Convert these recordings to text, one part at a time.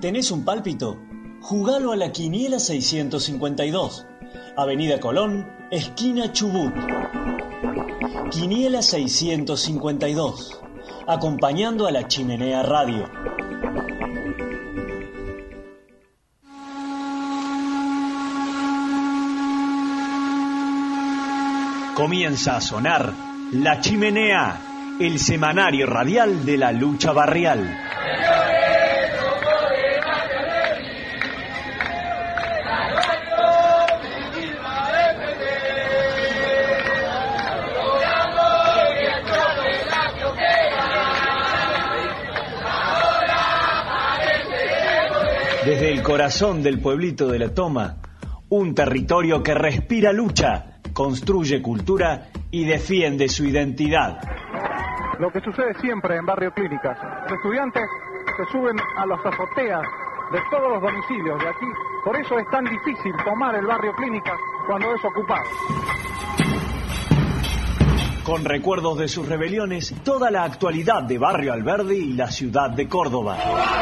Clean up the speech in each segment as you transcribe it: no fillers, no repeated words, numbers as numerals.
¿Tenés un pálpito? Jugalo a la Quiniela 652, Avenida Colón, esquina Chubut. Quiniela 652, acompañando a la Chimenea Radio. Comienza a sonar La Chimenea, el semanario radial de la lucha barrial. Desde el corazón del pueblito de La Toma, un territorio que respira lucha, construye cultura y defiende su identidad. Lo que sucede siempre en Barrio Clínicas. Los estudiantes se suben a las azoteas de todos los domicilios de aquí. Por eso es tan difícil tomar el Barrio Clínicas cuando es ocupado. Con recuerdos de sus rebeliones, toda la actualidad de Barrio Alberdi y la ciudad de Córdoba.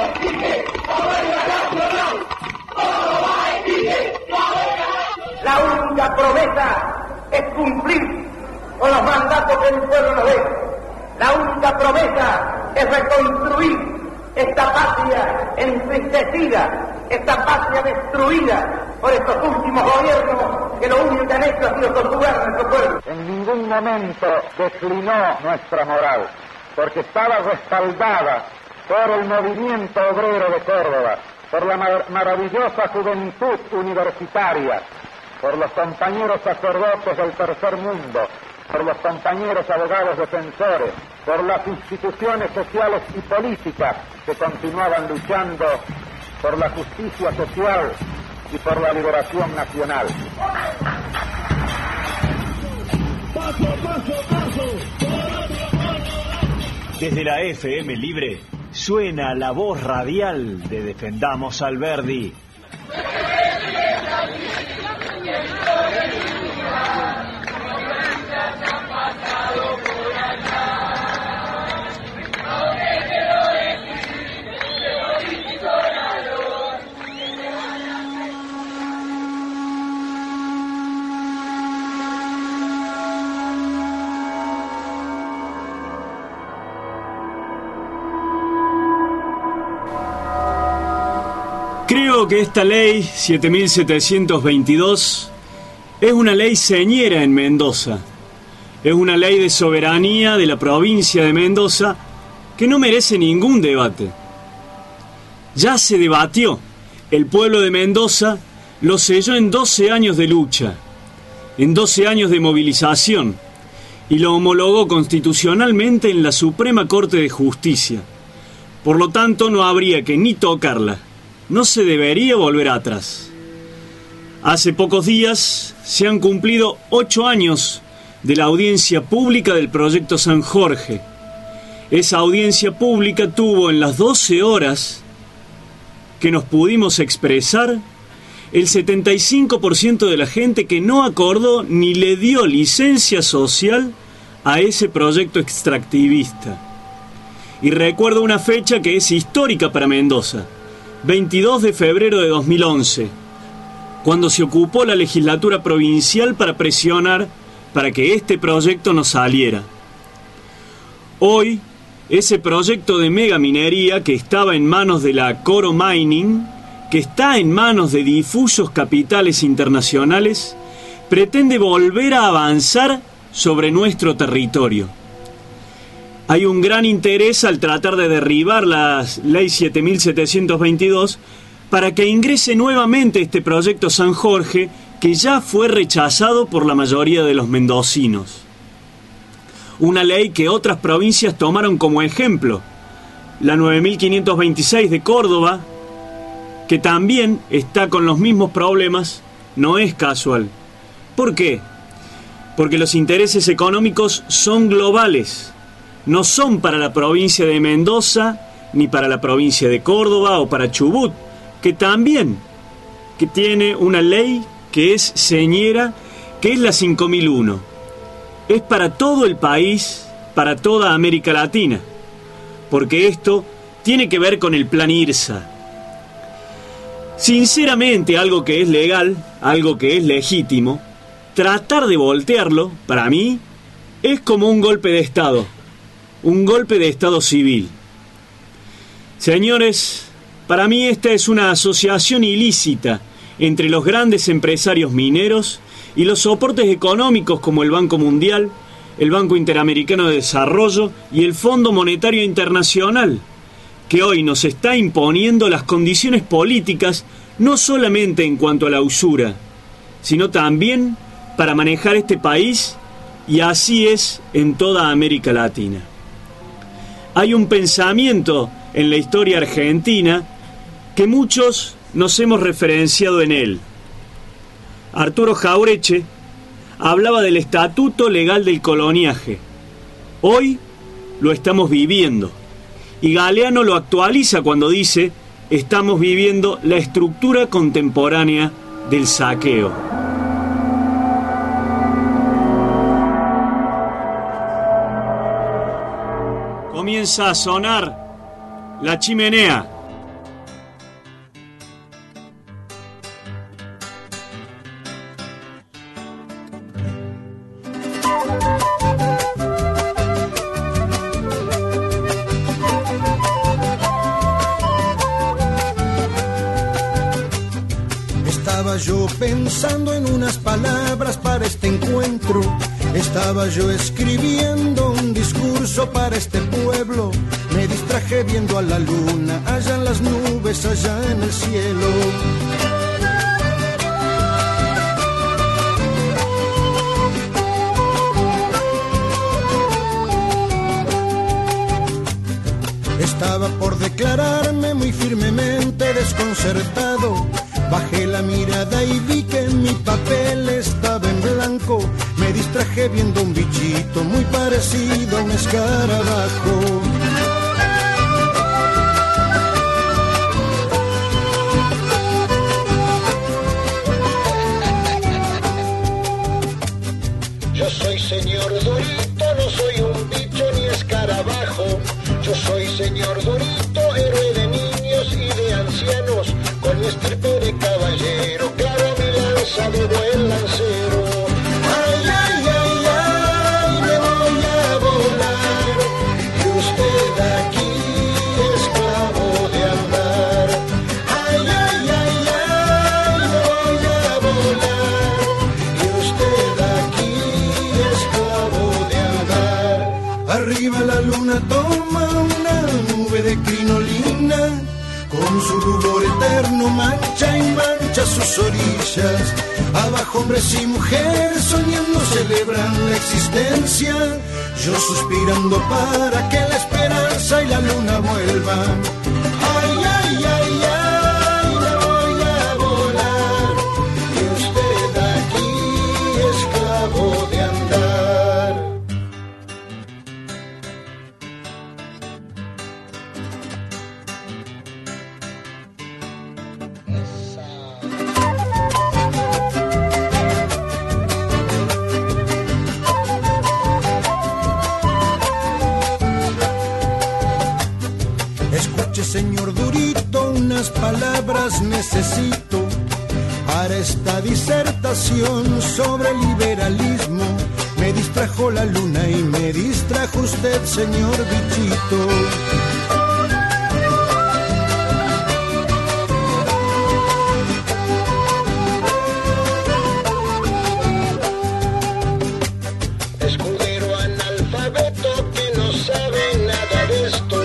La única promesa es cumplir con los mandatos que el pueblo nos dé. La única promesa es reconstruir esta patria entristecida, esta patria destruida por estos últimos gobiernos que lo único que han hecho ha sido torturar a nuestro pueblo. En ningún momento declinó nuestra moral, porque estaba respaldada por el movimiento obrero de Córdoba, por la maravillosa juventud universitaria, por los compañeros sacerdotes del tercer mundo, por los compañeros abogados defensores, por las instituciones sociales y políticas que continuaban luchando por la justicia social y por la liberación nacional. Desde la FM Libre suena la voz radial de Defendamos Alberdi. Creo que esta ley 7722 es una ley señera en Mendoza. Es una ley de soberanía de la provincia de Mendoza que no merece ningún debate. Ya se debatió. El pueblo de Mendoza lo selló en 12 años de lucha, en 12 años de movilización, y lo homologó constitucionalmente en la Suprema Corte de Justicia. Por lo tanto, no habría que ni tocarla. No se debería volver atrás. Hace pocos días se han cumplido 8 años de la audiencia pública del proyecto San Jorge. Esa audiencia pública tuvo en las 12 horas que nos pudimos expresar el 75% de la gente que no acordó ni le dio licencia social a ese proyecto extractivista. Y recuerdo una fecha que es histórica para Mendoza. 22 de febrero de 2011, cuando se ocupó la legislatura provincial para presionar para que este proyecto no saliera. Hoy, ese proyecto de megaminería que estaba en manos de la Coro Mining, que está en manos de difusos capitales internacionales, pretende volver a avanzar sobre nuestro territorio. Hay un gran interés al tratar de derribar la Ley 7722 para que ingrese nuevamente este proyecto San Jorge, que ya fue rechazado por la mayoría de los mendocinos. Una ley que otras provincias tomaron como ejemplo. La 9526 de Córdoba, que también está con los mismos problemas, no es casual. ¿Por qué? Porque los intereses económicos son globales. No son para la provincia de Mendoza, ni para la provincia de Córdoba o para Chubut, que también que tiene una ley que es señera, que es la 5001. Es para todo el país, para toda América Latina, porque esto tiene que ver con el plan IRSA. Sinceramente, algo que es legal, algo que es legítimo, tratar de voltearlo, para mí, es como un golpe de Estado, un golpe de Estado civil. Señores, para mí esta es una asociación ilícita entre los grandes empresarios mineros y los soportes económicos como el Banco Mundial, el Banco Interamericano de Desarrollo y el Fondo Monetario Internacional, que hoy nos está imponiendo las condiciones políticas no solamente en cuanto a la usura, sino también para manejar este país, y así es en toda América Latina. Hay un pensamiento en la historia argentina que muchos nos hemos referenciado en él. Arturo Jauretche hablaba del estatuto legal del coloniaje. Hoy lo estamos viviendo. Y Galeano lo actualiza cuando dice: estamos viviendo la estructura contemporánea del saqueo. Comienza a sonar la chimenea. Estaba yo pensando en unas palabras para este encuentro. Estaba yo escribiendo un discurso para este pueblo. Me distraje viendo a la luna, allá en las nubes, allá en el cielo. Estaba por declararme muy firmemente desconcertado. Bajé la mirada y vi que mi papel estaba en blanco. Me distraje viendo un bichito muy parecido a un escarabajo. Yo soy señor Dorito, no soy un bicho ni escarabajo. Yo soy señor Dorito, héroe de niños y de ancianos. Con mi estirpe de caballero, claro mi lanza de buen lancero. Ay, ay, ay, ay, me voy a volar. Y usted aquí, esclavo de andar. Ay, ay, ay, ay, me voy a volar. Y usted aquí, esclavo de andar. Arriba la luna toma una nube de crinolina. Con su rubor eterno mancha y mancha sus orillas. Abajo hombres y mujeres soñando celebran la existencia. Yo suspirando para que la esperanza y la luna vuelvan. Ay, ay, ay, ay, me voy a volar. Y usted aquí, esclavo de andar. Señor Durito, unas palabras necesito para esta disertación sobre liberalismo. Me distrajo la luna y me distrajo usted, señor bichito. Escudero analfabeto que no sabe nada de esto.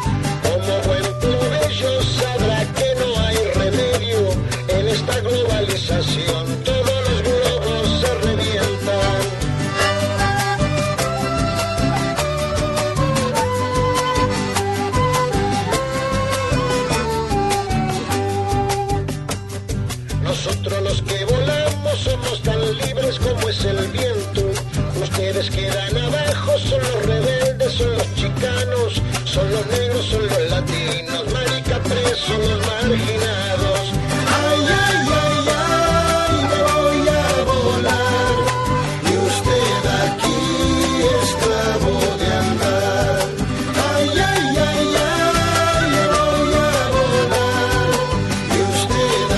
Sabrá que no hay remedio en esta globalización, todos los globos se revientan. Nosotros los que volamos somos tan libres como es el viento. Ustedes quedan abajo, son los rebeldes, son los chicanos, son los negros, son los latinos, presos los marginados. Ay, ay, ay, ay, me voy a volar. Y usted aquí, esclavo de andar. Ay, ay, ay, ay, me voy a volar. Y usted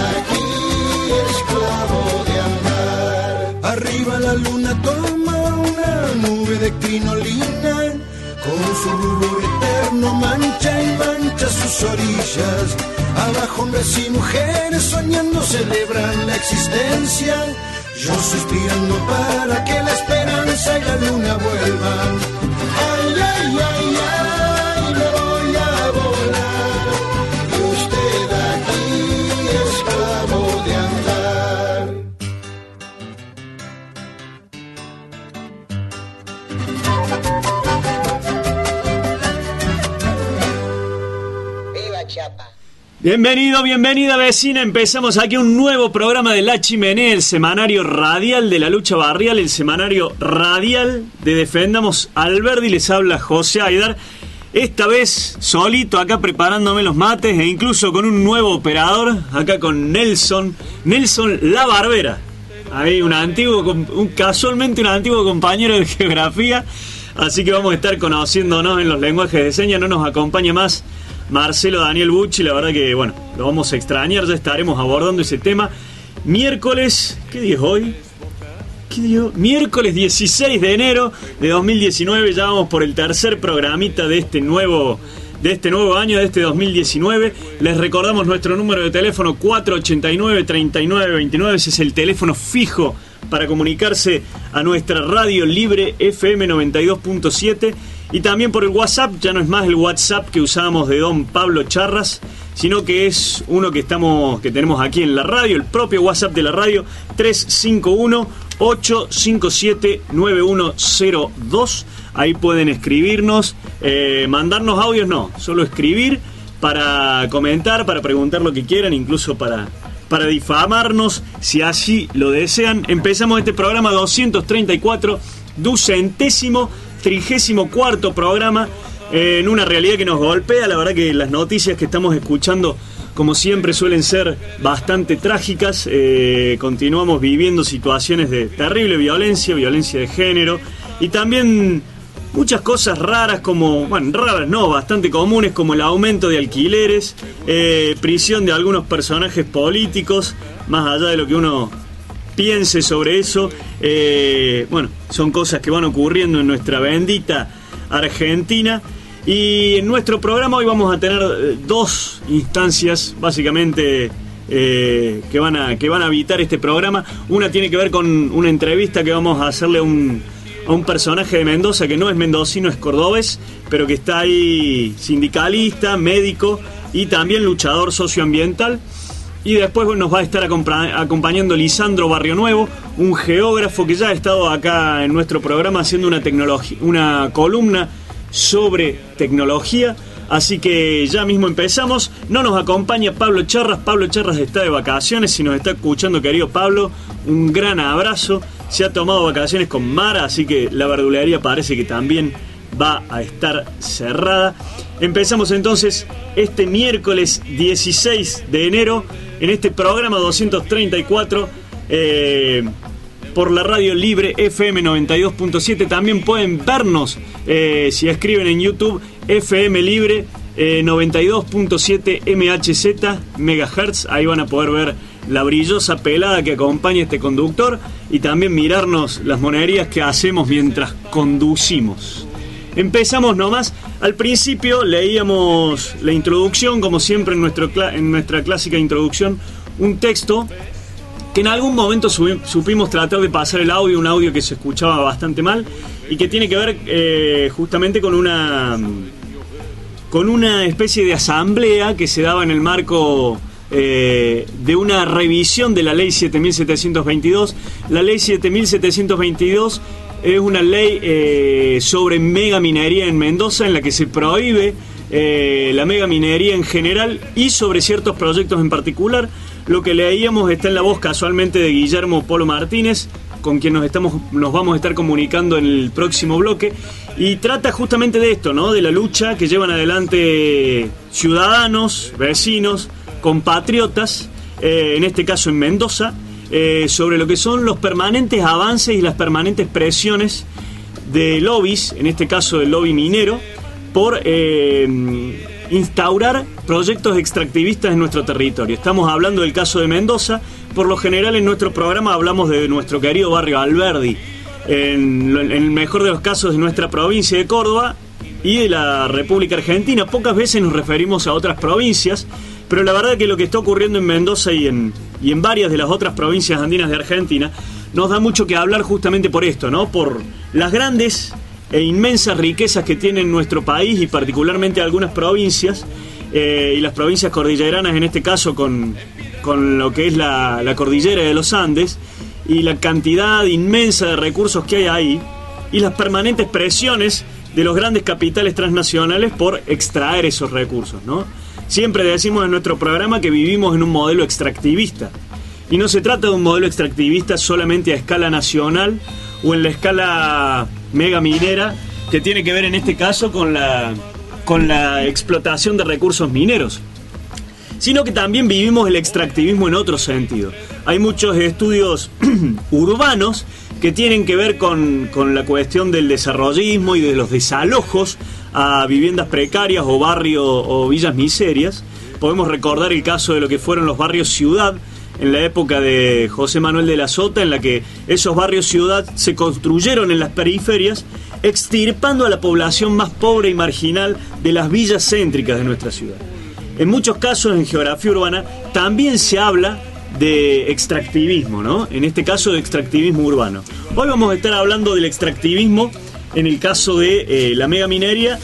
sus orillas. Abajo hombres y mujeres soñando celebran la existencia. Yo suspirando para que la esperanza y la luna vuelvan. Ay, ay, ay, ay, me voy a volar. Y usted aquí esclavo de andar. ¡Viva Chiapas! Bienvenido, bienvenida vecina, empezamos aquí un nuevo programa de La Chimenea, el semanario radial de la lucha barrial, el semanario radial de Defendamos Alberdi. Les habla José Aidar, esta vez solito acá preparándome los mates e incluso con un nuevo operador, acá con Nelson La Barbera, ahí casualmente un antiguo compañero de geografía, así que vamos a estar conociéndonos en los lenguajes de señas. No nos acompaña más Marcelo Daniel Bucci, la verdad que, bueno, lo vamos a extrañar, ya estaremos abordando ese tema. Miércoles, ¿qué día es hoy? ¿Qué día? Miércoles 16 de enero de 2019, ya vamos por el tercer programita de este nuevo año, de este 2019. Les recordamos nuestro número de teléfono 489-3929, ese es el teléfono fijo para comunicarse a nuestra radio libre FM 92.7. Y también por el WhatsApp, ya no es más el WhatsApp que usábamos de don Pablo Charras, sino que es uno que tenemos aquí en la radio, el propio WhatsApp de la radio, 351-857-9102. Ahí pueden escribirnos, mandarnos audios, no, solo escribir para comentar, para preguntar lo que quieran, incluso para difamarnos, si así lo desean. Empezamos este programa 234, 34º programa, en una realidad que nos golpea. La verdad que las noticias que estamos escuchando, como siempre, suelen ser bastante trágicas. Continuamos viviendo situaciones de terrible violencia de género, y también muchas cosas raras, bastante comunes, como el aumento de alquileres, prisión de algunos personajes políticos, más allá de lo que uno piense sobre eso. Son cosas que van ocurriendo en nuestra bendita Argentina. Y en nuestro programa hoy vamos a tener dos instancias básicamente que van a habitar este programa. Una tiene que ver con una entrevista que vamos a hacerle a un personaje de Mendoza que no es mendocino, es cordobés, pero que está ahí, sindicalista, médico y también luchador socioambiental. Y después nos va a estar acompañando Lisandro Barrionuevo, un geógrafo que ya ha estado acá en nuestro programa haciendo una columna sobre tecnología. Así que ya mismo empezamos. No nos acompaña Pablo Charras. Pablo Charras está de vacaciones. Si nos está escuchando, querido Pablo, un gran abrazo. Se ha tomado vacaciones con Mara, así que la verdulería parece que también va a estar cerrada. Empezamos entonces este miércoles 16 de enero en este programa 234 por la radio libre FM 92.7. También pueden vernos si escriben en YouTube FM libre 92.7 MHz megahertz. Ahí van a poder ver la brillosa pelada que acompaña este conductor y también mirarnos las monerías que hacemos mientras conducimos. Empezamos nomás. Al principio leíamos la introducción, como siempre en nuestra clásica introducción, un texto que en algún momento supimos tratar de pasar el audio, un audio que se escuchaba bastante mal y que tiene que ver justamente con una especie de asamblea que se daba en el marco de una revisión de la ley 7722. La ley 7722 es una ley sobre megaminería en Mendoza, en la que se prohíbe la megaminería en general y sobre ciertos proyectos en particular. Lo que leíamos está en la voz casualmente de Guillermo Polo Martínez, con quien nos vamos a estar comunicando en el próximo bloque, y trata justamente de esto, ¿no? De la lucha que llevan adelante ciudadanos, vecinos, compatriotas, en este caso en Mendoza, sobre lo que son los permanentes avances y las permanentes presiones de lobbies, en este caso del lobby minero, por instaurar proyectos extractivistas en nuestro territorio. Estamos hablando del caso de Mendoza. Por lo general en nuestro programa hablamos de nuestro querido barrio Alberdi, en el mejor de los casos de nuestra provincia de Córdoba, y de la República Argentina. Pocas veces nos referimos a otras provincias, pero la verdad que lo que está ocurriendo en Mendoza y en varias de las otras provincias andinas de Argentina nos da mucho que hablar justamente por esto, ¿no? Por las grandes e inmensas riquezas que tiene nuestro país y particularmente algunas provincias, y las provincias cordilleranas en este caso con lo que es la cordillera de los Andes, y la cantidad inmensa de recursos que hay ahí, y las permanentes presiones de los grandes capitales transnacionales por extraer esos recursos, ¿no? Siempre decimos en nuestro programa que vivimos en un modelo extractivista, y no se trata de un modelo extractivista solamente a escala nacional o en la escala mega minera, que tiene que ver en este caso con la explotación de recursos mineros, sino que también vivimos el extractivismo en otro sentido. Hay muchos estudios urbanos que tienen que ver con la cuestión del desarrollismo y de los desalojos a viviendas precarias o barrios o villas miserias. Podemos recordar el caso de lo que fueron los barrios ciudad en la época de José Manuel de la Sota, en la que esos barrios ciudad se construyeron en las periferias, extirpando a la población más pobre y marginal de las villas céntricas de nuestra ciudad. En muchos casos en geografía urbana también se habla de extractivismo, ¿no? En este caso de extractivismo urbano. Hoy vamos a estar hablando del extractivismo en el caso de la megaminería,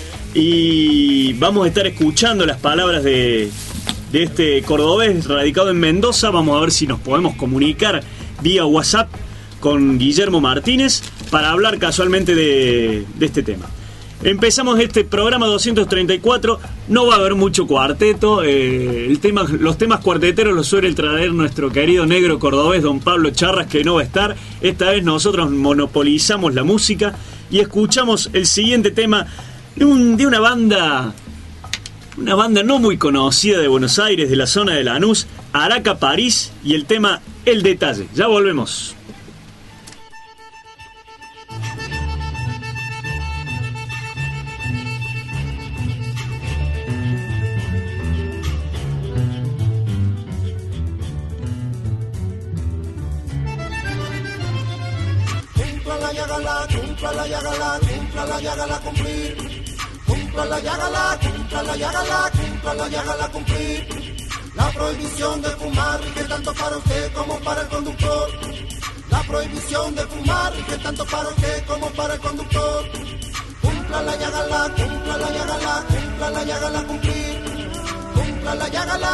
y vamos a estar escuchando las palabras de este cordobés radicado en Mendoza. Vamos a ver si nos podemos comunicar vía WhatsApp con Guillermo Martínez para hablar casualmente de este tema. Empezamos este programa 234. No va a haber mucho cuarteto. Los temas cuarteteros los suele traer nuestro querido negro cordobés don Pablo Charras, que no va a estar. Esta vez nosotros monopolizamos la música y escuchamos el siguiente tema de una banda no muy conocida de Buenos Aires, de la zona de Lanús, Araca París, y el tema El Detalle. Ya volvemos. Cumpla la yagala cumplir. Cumpla la yagala cumplir. La prohibición de fumar rige tanto para usted como para el conductor. La prohibición de fumar rige tanto para usted como para el conductor. Cumpla la yagala cumplir. Cumpla la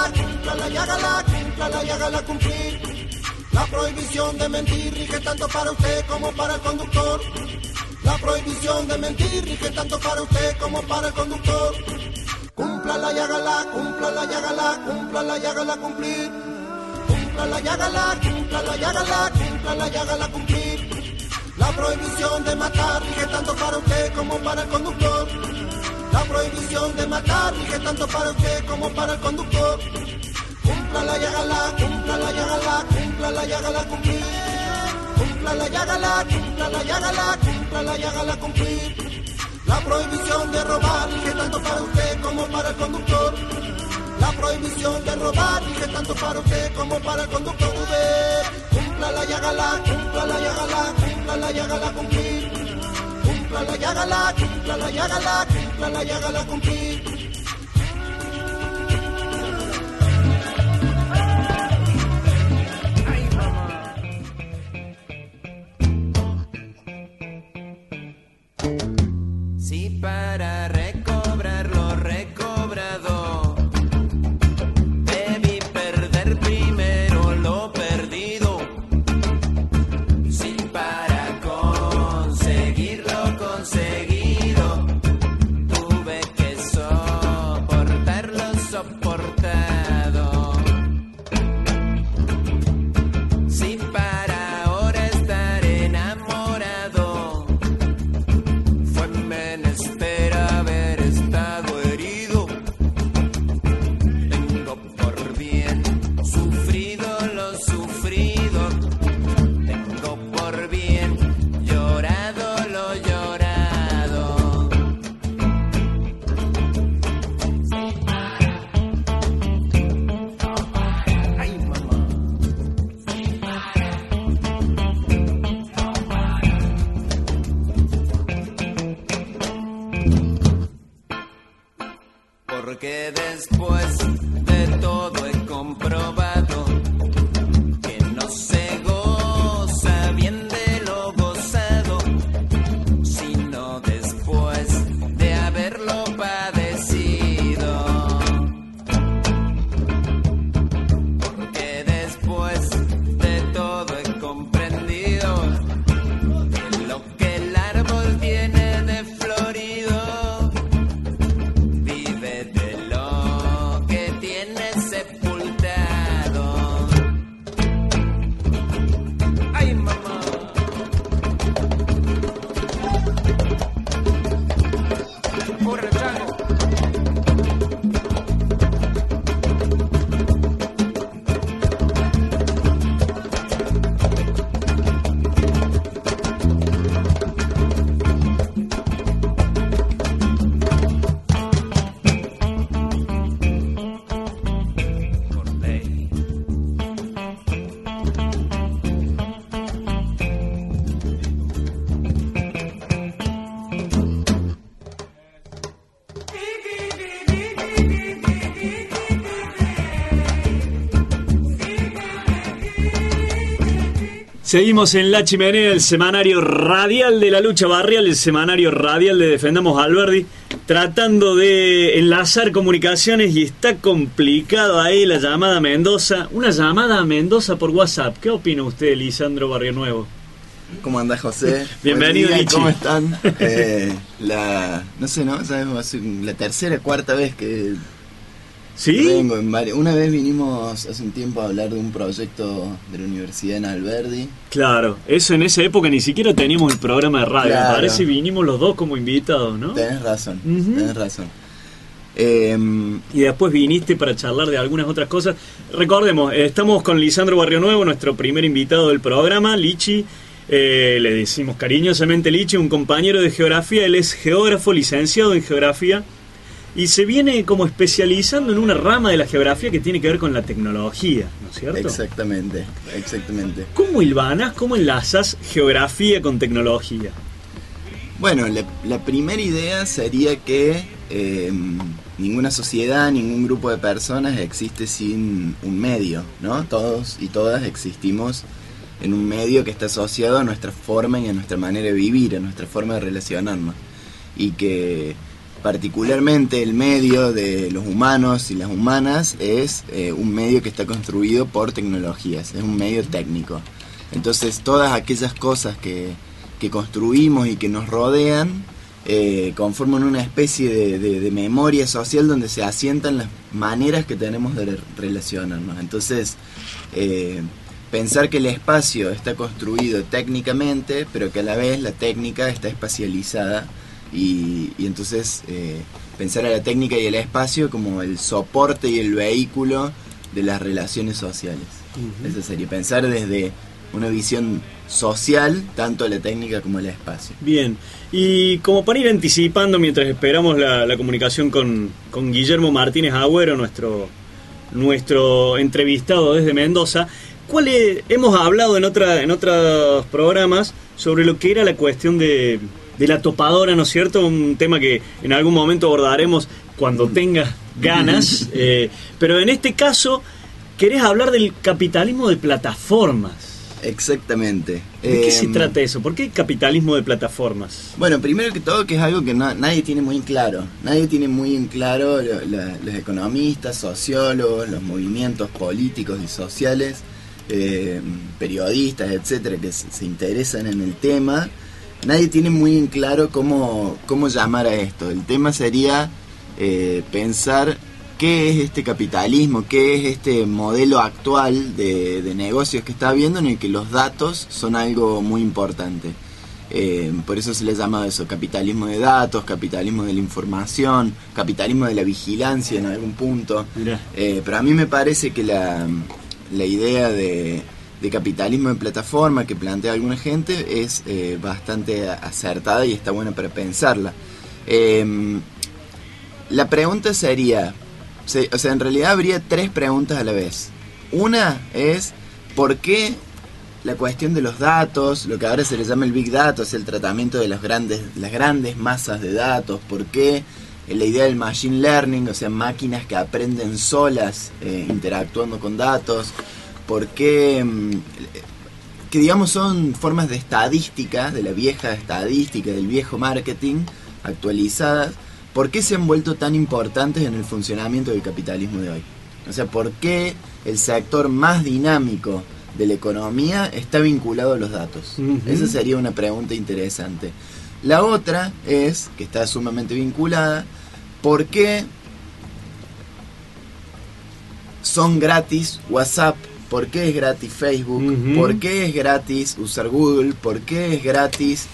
yagala cumplir. La prohibición de mentir rige tanto para usted como para el conductor. La prohibición de mentir rige tanto para usted como para el conductor. Cumpla la yagala cumplir. Cumpla la yagala cumplir. La prohibición de matar rige tanto para usted como para el conductor. La prohibición de matar rige tanto para usted como para el conductor. Cumpla la yagala cumplir. Cumpla la yagala cumplir. La prohibición de robar rige tanto para usted como para el conductor. La prohibición de robar rige tanto para usted como para el conductor. Cumpla la yagala cumplir. Cumpla la yagala cumplir. Si para recobrar lo recobrado debí perder primero lo perdido, si para conseguir lo conseguido tuve que soportar porque después de todo he comprobado que no se goza bien de lo gozado, sino después de haberlo padecido. Porque después de todo he comprendido que lo que el árbol tiene de florido vive de lo que tiene sepultado. ¡Ay, mamá! ¡Corre, chango! Por ley. Seguimos en La Chimenea, el semanario radial de la lucha barrial, el semanario radial de Defendamos a Alberdi, tratando de enlazar comunicaciones y está complicado ahí la llamada a Mendoza. Una llamada a Mendoza por WhatsApp. ¿Qué opina usted, Lisandro Barrio Nuevo? ¿Cómo andás, José? Bienvenido, Buen día, Lichi. ¿cómo están? No sé, ¿no? Sabemos, la tercera, cuarta vez que ¿Sí? vengo en varios. Una vez vinimos hace un tiempo a hablar de un proyecto de la Universidad en Alberdi. Claro, eso en esa época ni siquiera teníamos el programa de radio. Claro. Me parece vinimos los dos como invitados, ¿no? Tenés razón, Ujú. tenés razón. Y después viniste para charlar de algunas otras cosas. Recordemos, estamos con Lisandro Barrio Nuevo, nuestro primer invitado del programa, Lichi. Le decimos cariñosamente Lichi, un compañero de geografía. Él es geógrafo, licenciado en geografía, y se viene como especializando en una rama de la geografía que tiene que ver con la tecnología, ¿no es cierto? Exactamente, exactamente. ¿Cómo hilvanas, cómo enlazas geografía con tecnología? Bueno, la primera idea sería que ninguna sociedad, ningún grupo de personas existe sin un medio, ¿no? Todos y todas existimos en un medio que está asociado a nuestra forma y a nuestra manera de vivir, a nuestra forma de relacionarnos. Y que particularmente el medio de los humanos y las humanas es un medio que está construido por tecnologías, es un medio técnico. Entonces todas aquellas cosas que construimos y que nos rodean conforman una especie de memoria social donde se asientan las maneras que tenemos de relacionarnos. Entonces pensar que el espacio está construido técnicamente, pero que a la vez la técnica está espacializada, y entonces pensar a la técnica y el espacio como el soporte y el vehículo de las relaciones sociales. Uh-huh. Eso sería pensar desde una visión social, tanto a la técnica como al espacio. Bien, y como para ir anticipando mientras esperamos la comunicación con Guillermo Martínez Agüero, nuestro entrevistado desde Mendoza, hemos hablado en otros programas sobre lo que era la cuestión de la topadora, ¿no es cierto? Un tema que en algún momento abordaremos cuando tengas ganas, pero en este caso querés hablar del capitalismo de plataformas. Exactamente. ¿De qué se trata eso? ¿Por qué capitalismo de plataformas? Bueno, primero que todo, que es algo que nadie tiene muy en claro. Nadie tiene muy en claro, los economistas, sociólogos, los movimientos políticos y sociales, periodistas, etcétera, que se interesan en el tema. Nadie tiene muy en claro cómo llamar a esto. El tema sería pensar qué es este capitalismo, qué es este modelo actual de negocios que está habiendo, en el que los datos son algo muy importante. Por eso se le llama eso, capitalismo de datos, capitalismo de la información, capitalismo de la vigilancia en algún punto. Pero a mí me parece que la idea de capitalismo de plataforma que plantea alguna gente es bastante acertada y está buena para pensarla. La pregunta sería, en realidad habría tres preguntas a la vez. Una es, ¿por qué la cuestión de los datos, lo que ahora se le llama el Big Data, es el tratamiento de las grandes masas de datos? ¿Por qué la idea del machine learning, o sea, máquinas que aprenden solas interactuando con datos, por qué, que digamos son formas de estadística, de la vieja estadística, del viejo marketing, actualizadas, ¿por qué se han vuelto tan importantes en el funcionamiento del capitalismo de hoy? O sea, ¿por qué el sector más dinámico de la economía está vinculado a los datos? Esa sería una pregunta interesante. La otra es, que está sumamente vinculada, ¿por qué son gratis WhatsApp? ¿Por qué es gratis Facebook? ¿Por qué es gratis usar Google? ¿Por qué es gratis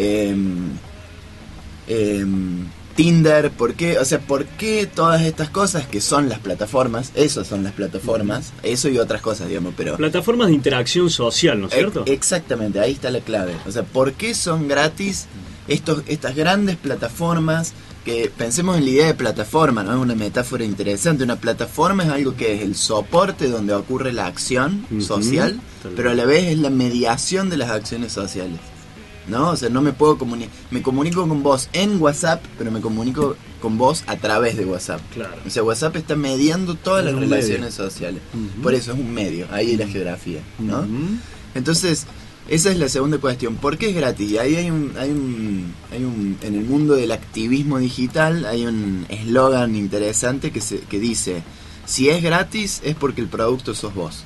Tinder? ¿Por qué? O sea, ¿por qué todas estas cosas que son las plataformas? Esas son las plataformas, eso y otras cosas, digamos, pero... Plataformas de interacción social, ¿no es cierto? Exactamente, ahí está la clave. O sea, ¿por qué son gratis estas grandes plataformas? Que pensemos en la idea de plataforma, ¿no? Es una metáfora interesante. Una plataforma es algo que es el soporte donde ocurre la acción social, pero a la vez es la mediación de las acciones sociales, ¿no? O sea, no me puedo me comunico con vos en WhatsApp, pero me comunico con vos a través de WhatsApp. Claro. O sea, WhatsApp está mediando todas las relaciones sociales. Por eso es un medio, ahí es la geografía, ¿no? Entonces, esa es la segunda cuestión. ¿Por qué es gratis? Y ahí hay un en el mundo del activismo digital hay un eslogan interesante que dice: si es gratis es porque el producto sos vos.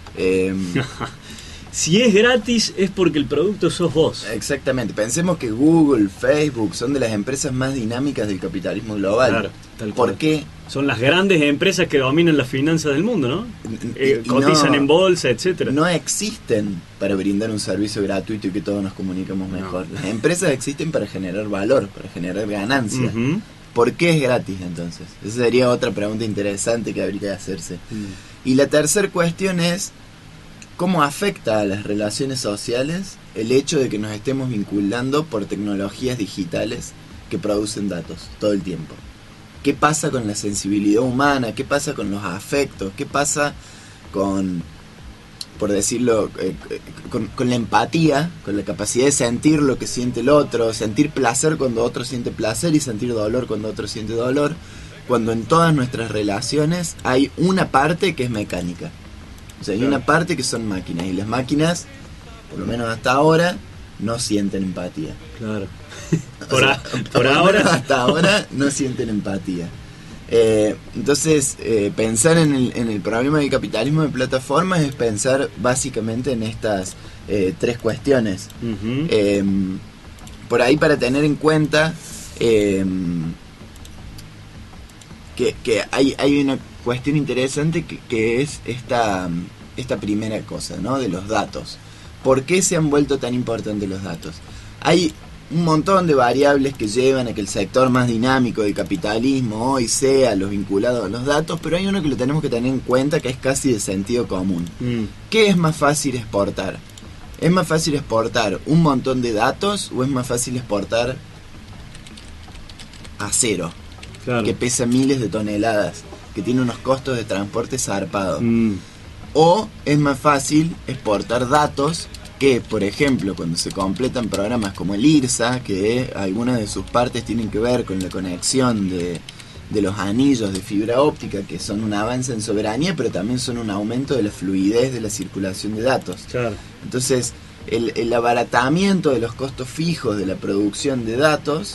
Si es gratis es porque el producto sos vos. Exactamente. Pensemos que Google, Facebook son de las empresas más dinámicas del capitalismo global. Claro, tal ¿Por cual. qué? Son las grandes empresas que dominan las finanzas del mundo, ¿no? Cotizan en bolsa, etcétera. No existen para brindar un servicio gratuito y que todos nos comuniquemos mejor. Las empresas existen para generar valor, para generar ganancia. ¿Por qué es gratis entonces? Esa sería otra pregunta interesante que habría que hacerse. Y la tercera cuestión es: ¿cómo afecta a las relaciones sociales el hecho de que nos estemos vinculando por tecnologías digitales que producen datos todo el tiempo? ¿Qué pasa con la sensibilidad humana? ¿Qué pasa con los afectos? ¿Qué pasa con, por decirlo, con la empatía, con la capacidad de sentir lo que siente el otro, sentir placer cuando otro siente placer y sentir dolor cuando otro siente dolor, cuando en todas nuestras relaciones hay una parte que es mecánica? O sea, hay una parte que son máquinas, y las máquinas, por lo menos hasta ahora, no sienten empatía. Claro. Por ahora, hasta ahora, no sienten empatía. Entonces, pensar en el problema del capitalismo de plataformas es pensar básicamente en estas tres cuestiones. Por ahí, para tener en cuenta que hay una cuestión interesante que es esta primera cosa, ¿no? De los datos. ¿Por qué se han vuelto tan importantes los datos? Hay un montón de variables que llevan a que el sector más dinámico del capitalismo hoy sea los vinculados a los datos, pero hay uno que lo tenemos que tener en cuenta, que es casi de sentido común. ¿Qué es más fácil exportar? ¿Es más fácil exportar un montón de datos o es más fácil exportar acero? Claro. Que pesa miles de toneladas, que tiene unos costos de transporte zarpados. O es más fácil exportar datos que, por ejemplo, cuando se completan programas como el IRSA, que algunas de sus partes tienen que ver con la conexión de los anillos de fibra óptica, que son un avance en soberanía, pero también son un aumento de la fluidez de la circulación de datos. Claro. Entonces, el abaratamiento de los costos fijos de la producción de datos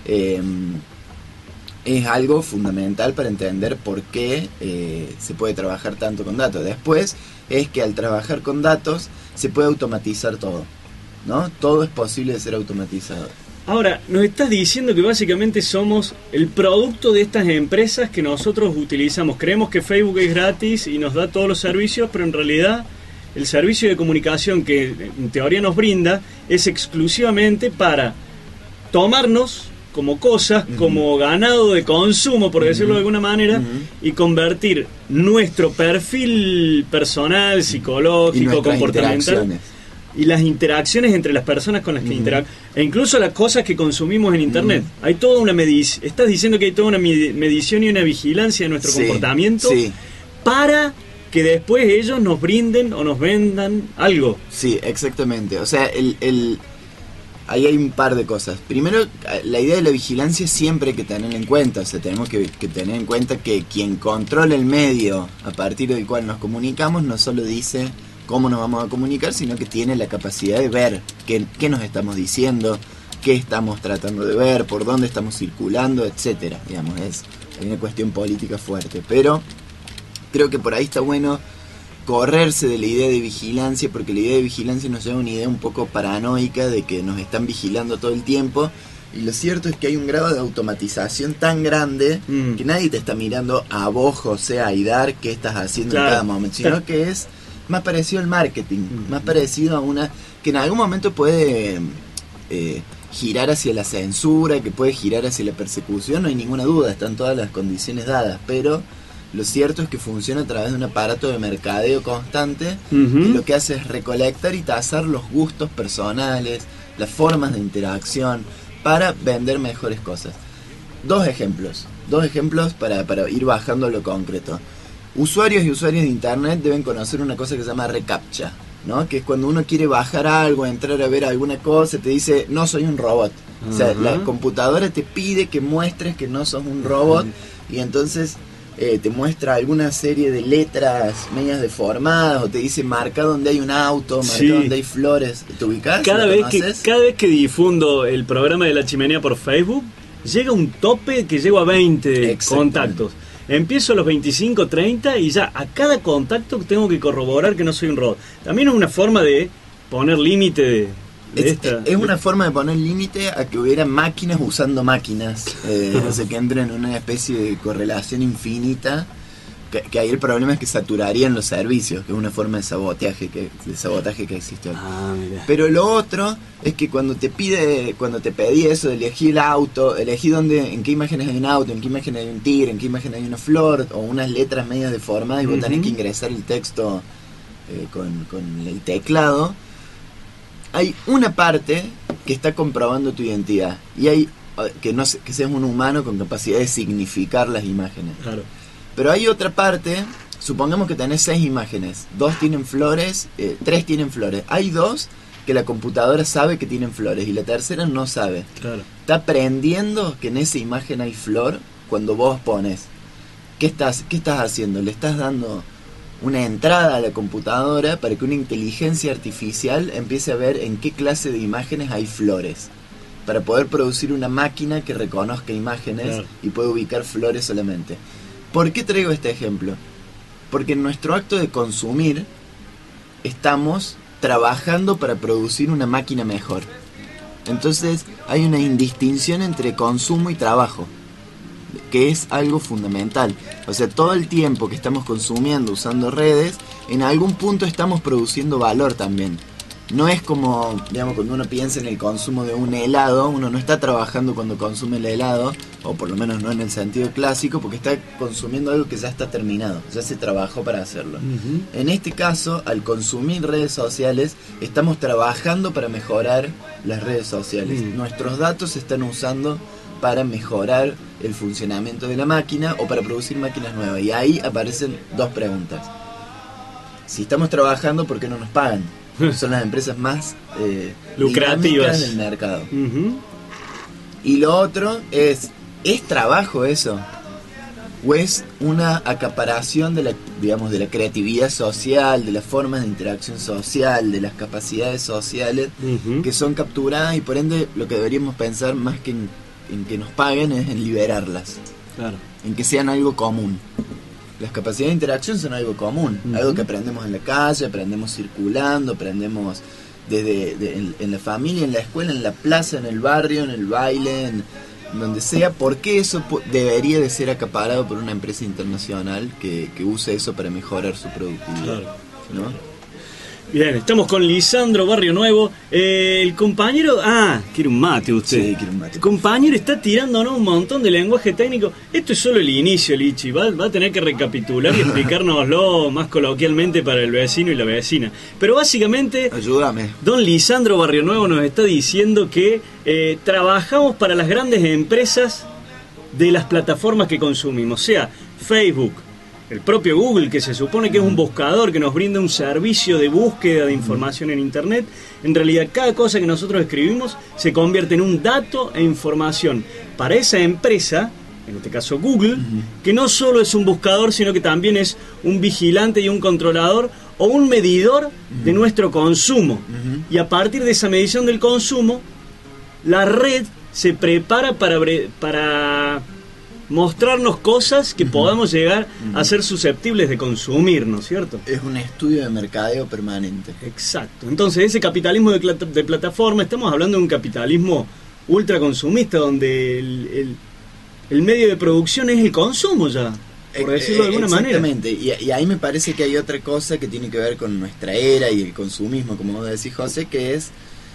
es algo fundamental para entender por qué se puede trabajar tanto con datos. Después es que al trabajar con datos se puede automatizar todo, ¿no? Todo es posible de ser automatizado. Ahora, nos estás diciendo que básicamente somos el producto de estas empresas que nosotros utilizamos. Creemos que Facebook es gratis y nos da todos los servicios, pero en realidad el servicio de comunicación que en teoría nos brinda es exclusivamente para tomarnos como cosas, como ganado de consumo, por decirlo de alguna manera, y convertir nuestro perfil personal, psicológico, comportamental y las interacciones entre las personas con las que interactúan, e incluso las cosas que consumimos en internet. Hay toda una medición. Estás diciendo que hay toda una medición y una vigilancia de nuestro comportamiento para que después ellos nos brinden o nos vendan algo. Sí, exactamente. O sea, ahí hay un par de cosas. Primero, la idea de la vigilancia siempre hay que tenerla en cuenta. O sea, tenemos que tener en cuenta que quien controla el medio a partir del cual nos comunicamos no solo dice cómo nos vamos a comunicar, sino que tiene la capacidad de ver qué nos estamos diciendo, qué estamos tratando de ver, por dónde estamos circulando, etcétera. Digamos, hay una cuestión política fuerte. Pero creo que por ahí está bueno correrse de la idea de vigilancia, porque la idea de vigilancia nos lleva a una idea un poco paranoica de que nos están vigilando todo el tiempo, y lo cierto es que hay un grado de automatización tan grande que nadie te está mirando a vos, José Aidar, qué estás haciendo en cada momento, sino que es más parecido al marketing, más parecido a una que en algún momento puede girar hacia la censura, que puede girar hacia la persecución, no hay ninguna duda, están todas las condiciones dadas, pero lo cierto es que funciona a través de un aparato de mercadeo constante, y lo que hace es recolectar y tasar los gustos personales, las formas de interacción, para vender mejores cosas. Dos ejemplos para ir bajando a lo concreto. Usuarios y usuarias de internet deben conocer una cosa que se llama reCAPTCHA, ¿no? Que es cuando uno quiere bajar algo, entrar a ver alguna cosa, te dice, no soy un robot. O sea, la computadora te pide que muestres que no sos un robot, y entonces te muestra alguna serie de letras medias deformadas, o te dice marca donde hay un auto, marca donde hay flores. ¿Te ubicás? Cada vez que difundo el programa de La Chimenea por Facebook, llega un tope que llego a 20 contactos. Empiezo a los 25, 30 y ya a cada contacto tengo que corroborar que no soy un robot. También es una forma de poner límite es una forma de poner límite a que hubiera máquinas usando máquinas, o sea, que entren en una especie de correlación infinita, que ahí el problema es que saturarían los servicios, que es una forma de sabotaje que existe hoy. Pero lo otro es que cuando te pedí eso de elegir el auto, elegí en qué imágenes hay un auto, en qué imágenes hay un tigre, en qué imágenes hay una flor, o unas letras medias deformadas, y vos tenés que ingresar el texto con el teclado. Hay una parte que está comprobando tu identidad, y hay que seas un humano con capacidad de significar las imágenes. Claro. Pero hay otra parte, supongamos que tenés 6 imágenes, 2 tienen flores, 3 tienen flores. Hay 2 que la computadora sabe que tienen flores y la tercera no sabe. Claro. Está aprendiendo que en esa imagen hay flor cuando vos pones. ¿Qué estás haciendo? Le estás dando una entrada a la computadora para que una inteligencia artificial empiece a ver en qué clase de imágenes hay flores, para poder producir una máquina que reconozca imágenes y pueda ubicar flores solamente. ¿Por qué traigo este ejemplo? Porque en nuestro acto de consumir estamos trabajando para producir una máquina mejor. Entonces hay una indistinción entre consumo y trabajo, que es algo fundamental. O sea, todo el tiempo que estamos consumiendo usando redes, en algún punto estamos produciendo valor también. No es como, digamos, cuando uno piensa en el consumo de un helado, uno no está trabajando cuando consume el helado, o por lo menos no en el sentido clásico, porque está consumiendo algo que ya está terminado, ya se trabajó para hacerlo. En este caso, al consumir redes sociales, estamos trabajando para mejorar las redes sociales. Nuestros datos se están usando para mejorar el funcionamiento de la máquina o para producir máquinas nuevas. Y ahí aparecen dos preguntas. Si estamos trabajando, ¿por qué no nos pagan? Son las empresas más lucrativas del mercado. Y lo otro es trabajo eso? ¿O es una acaparación de la, digamos, de la creatividad social, de las formas de interacción social, de las capacidades sociales que son capturadas, y por ende lo que deberíamos pensar más que en que nos paguen es en liberarlas, en que sean algo común? Las capacidades de interacción son algo común, algo que aprendemos en la calle, aprendemos circulando, aprendemos en la familia, en la escuela, en la plaza, en el barrio, en el baile, en donde sea. ¿Por qué eso debería de ser acaparado por una empresa internacional que use eso para mejorar su productividad? ¿No? Bien, estamos con Lisandro Barrio Nuevo. El compañero... quiere un mate usted. Sí, quiere un mate. El compañero está tirándonos un montón de lenguaje técnico. Esto es solo el inicio, Lichi. Va a tener que recapitular y explicárnoslo más coloquialmente para el vecino y la vecina. Pero básicamente... Ayúdame. Don Lisandro Barrio Nuevo nos está diciendo que trabajamos para las grandes empresas de las plataformas que consumimos. Sea Facebook, el propio Google, que se supone que es un buscador que nos brinda un servicio de búsqueda de información en Internet, en realidad cada cosa que nosotros escribimos se convierte en un dato e información para esa empresa, en este caso Google, que no solo es un buscador, sino que también es un vigilante y un controlador o un medidor de nuestro consumo. Y a partir de esa medición del consumo, la red se prepara para mostrarnos cosas que podamos llegar a ser susceptibles de consumir, ¿no es cierto? Es un estudio de mercadeo permanente. Exacto. Entonces, ese capitalismo de plataforma, estamos hablando de un capitalismo ultraconsumista, donde el medio de producción es el consumo ya, por decirlo de alguna manera. Exactamente, y ahí me parece que hay otra cosa que tiene que ver con nuestra era y el consumismo, como vos decís, José, que es,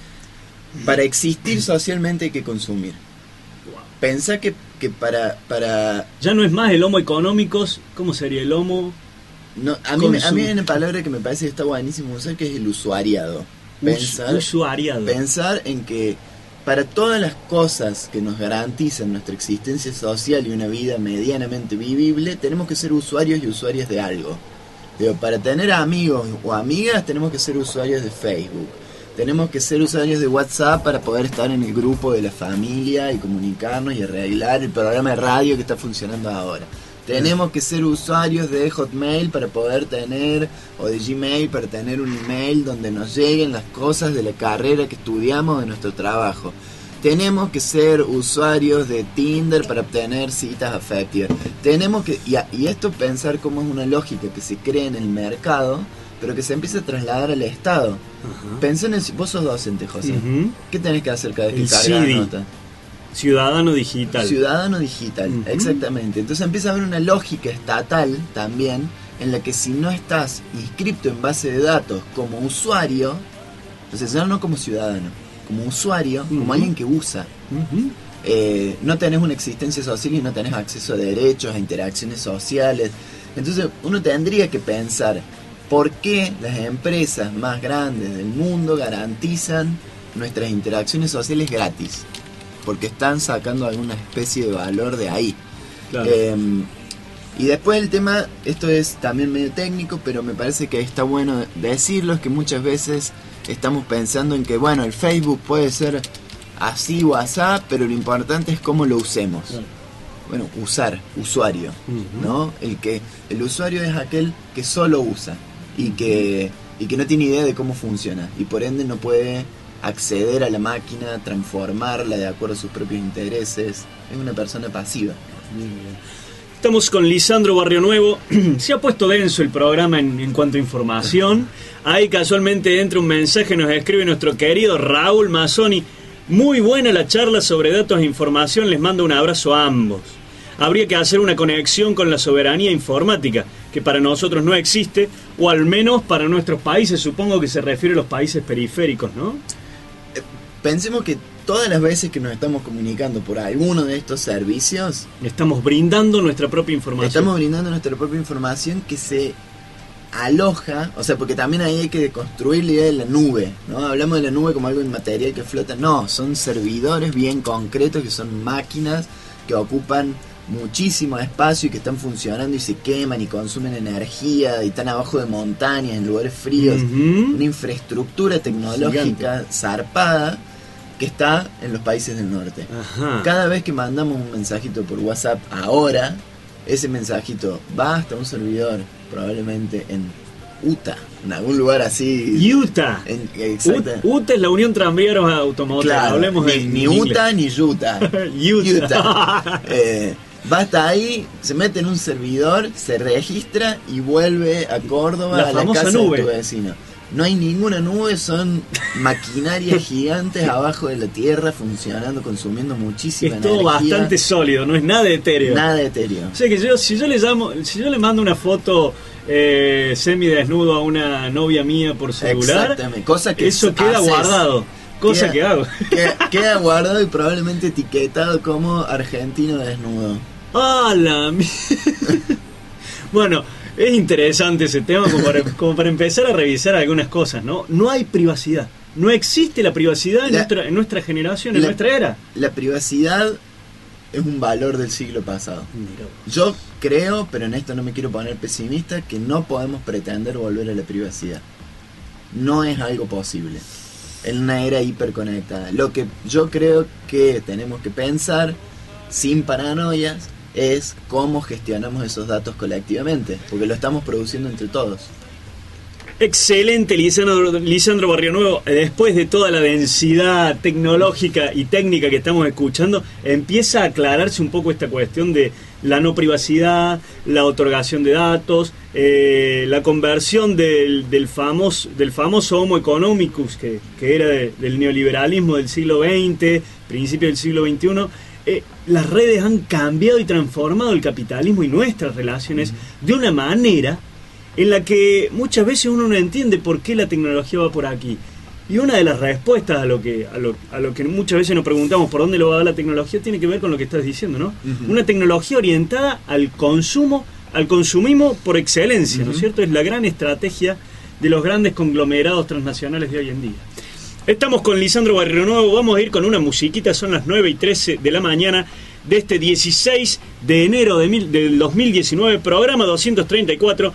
para existir socialmente hay que consumir. Pensá que para... Ya no es más el homo económicos, ¿cómo sería el homo? No, a mí hay una palabra que me parece que está buenísimo usar, que es el usuariado. Usuariado. Pensar en que para todas las cosas que nos garantizan nuestra existencia social y una vida medianamente vivible, tenemos que ser usuarios y usuarias de algo. Digo, para tener amigos o amigas tenemos que ser usuarios de Facebook. Tenemos que ser usuarios de WhatsApp para poder estar en el grupo de la familia y comunicarnos y arreglar el programa de radio que está funcionando ahora. Tenemos que ser usuarios de Hotmail para poder tener, o de Gmail para tener un email donde nos lleguen las cosas de la carrera que estudiamos, de nuestro trabajo. Tenemos que ser usuarios de Tinder para obtener citas afectivas. Tenemos que, y esto pensar cómo es una lógica que se crea en el mercado, pero que se empieza a trasladar al Estado. Pensá en vos sos docente, José. ¿Qué tenés que hacer cada vez que cargas nota? Ciudadano digital. Ciudadano digital, exactamente. Entonces empieza a haber una lógica estatal también, en la que si no estás inscripto en base de datos como usuario, entonces ya no como ciudadano, como usuario, como alguien que usa, no tenés una existencia social y no tenés acceso a derechos, a interacciones sociales. Entonces uno tendría que pensar por qué las empresas más grandes del mundo garantizan nuestras interacciones sociales gratis, porque están sacando alguna especie de valor de ahí. Claro. Y después el tema, esto es también medio técnico, pero me parece que está bueno decirlo, es que muchas veces estamos pensando en que, bueno, el Facebook puede ser así o asá, pero lo importante es cómo lo usemos. Claro. Bueno, usuario, ¿no? El usuario es aquel que solo usa y que no tiene idea de cómo funciona, y por ende no puede acceder a la máquina, transformarla de acuerdo a sus propios intereses. Es una persona pasiva. Estamos con Lisandro Barrio Nuevo. Se ha puesto denso el programa en cuanto a información. Ahí casualmente entra un mensaje, nos escribe nuestro querido Raúl Mazzoni. Muy buena la charla sobre datos e información, les mando un abrazo a ambos. Habría que hacer una conexión con la soberanía informática, que para nosotros no existe, o al menos para nuestros países, supongo que se refiere a los países periféricos, ¿no? Pensemos que todas las veces que nos estamos comunicando por alguno de estos servicios, estamos brindando nuestra propia información. Estamos brindando nuestra propia información que se aloja, o sea, porque también ahí hay que construir la idea de la nube, ¿no? Hablamos de la nube como algo inmaterial que flota. No, son servidores bien concretos, que son máquinas que ocupan muchísimo espacio y que están funcionando y se queman y consumen energía y están abajo de montañas, en lugares fríos. Una infraestructura tecnológica zarpada que está en los países del norte. Cada vez que mandamos un mensajito por WhatsApp ahora, ese mensajito va hasta un servidor, probablemente en Utah, en algún lugar así. Utah. Utah es la Unión Tranvíaros Automotriz. Claro, hablemos ni Utah ni Utah. Utah. Va hasta ahí, se mete en un servidor, se registra y vuelve a Córdoba, a la casa nube de tu vecino. No hay ninguna nube, son maquinarias gigantes abajo de la tierra funcionando, consumiendo muchísima energía. Es todo bastante sólido, no es nada etéreo. Nada etéreo. O sea que si yo le mando una foto semidesnudo a una novia mía por celular, cosa que eso queda guardado. Cosa que hago. Queda guardado y probablemente etiquetado como argentino desnudo. ¡Ah, la Bueno, es interesante ese tema como para empezar a revisar algunas cosas, ¿no? No hay privacidad. No existe la privacidad en nuestra generación, en nuestra era. La privacidad es un valor del siglo pasado. Yo creo, pero en esto no me quiero poner pesimista, que no podemos pretender volver a la privacidad. No es algo posible en una era hiperconectada. Lo que yo creo que tenemos que pensar, sin paranoias, es cómo gestionamos esos datos colectivamente, porque lo estamos produciendo entre todos. Excelente, Lisandro Barrionuevo. Después de toda la densidad tecnológica y técnica que estamos escuchando, empieza a aclararse un poco esta cuestión de la no privacidad, la otorgación de datos, la conversión del famoso Homo economicus, que era del neoliberalismo del siglo XX, principio del siglo XXI. Las redes han cambiado y transformado el capitalismo y nuestras relaciones de una manera en la que muchas veces uno no entiende por qué la tecnología va por aquí. Y una de las respuestas a lo que muchas veces nos preguntamos por dónde lo va a dar la tecnología tiene que ver con lo que estás diciendo, ¿no? Una tecnología orientada al consumo, al consumismo por excelencia, ¿no es cierto? Es la gran estrategia de los grandes conglomerados transnacionales de hoy en día. Estamos con Lisandro Barrionuevo, vamos a ir con una musiquita, son las 9:13 de la mañana de este 16 de enero del 2019, programa 234,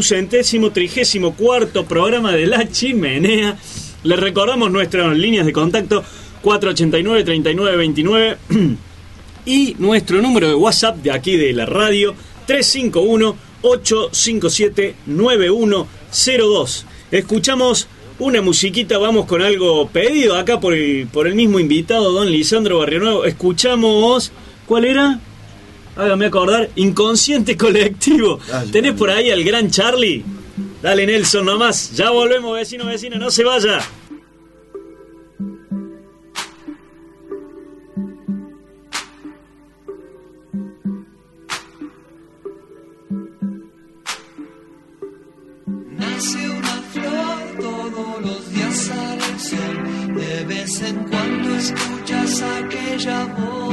234º programa de La Chimenea. Les recordamos nuestras líneas de contacto 489-3929 y nuestro número de WhatsApp de aquí de la radio 351-857-9102. Escuchamos una musiquita, vamos con algo pedido acá por el mismo invitado, don Lisandro Barrionuevo. Escuchamos, ¿cuál era? Hágame acordar, Inconsciente Colectivo. ¿Tenés por ahí al gran Charlie? Dale, Nelson, nomás. Ya volvemos, vecino, vecina, no se vaya. Nace una flor, todos los días sale el sol. De vez en cuando escuchas aquella voz,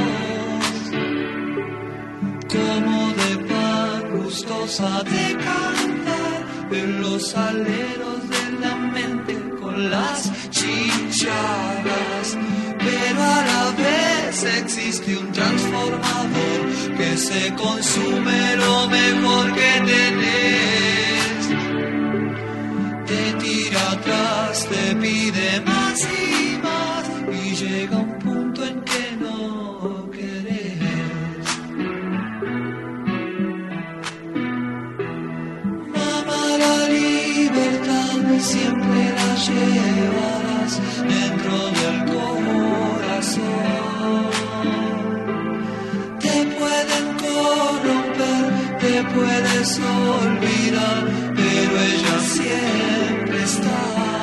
como de paz gustosa de cantar en los aleros de la mente con las chicharras. Pero a la vez existe un transformador que se consume lo mejor que tenés. Te tira atrás, te pide más y más y llega un punto en que no querés. Mamá, la libertad siempre la llevarás dentro del corazón. Te pueden corromper, te puedes olvidar, pero ella siempre está.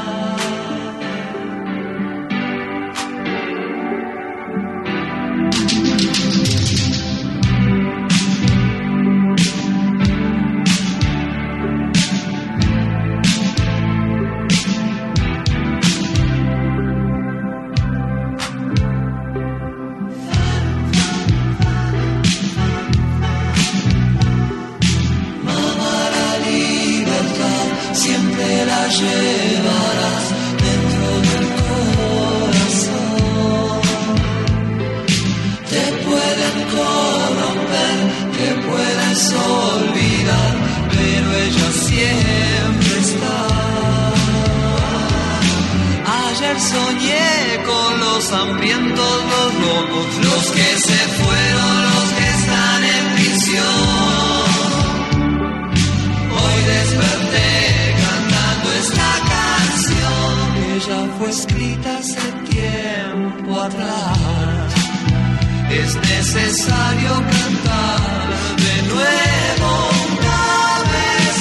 Llevarás dentro del corazón. Te pueden corromper, te puedes olvidar, pero ella siempre está. Ayer soñé con los hambrientos, los locos, los que se fueron, los que están en prisión. Hoy desperté esta canción, ella fue escrita hace tiempo atrás. Es necesario cantar de nuevo una vez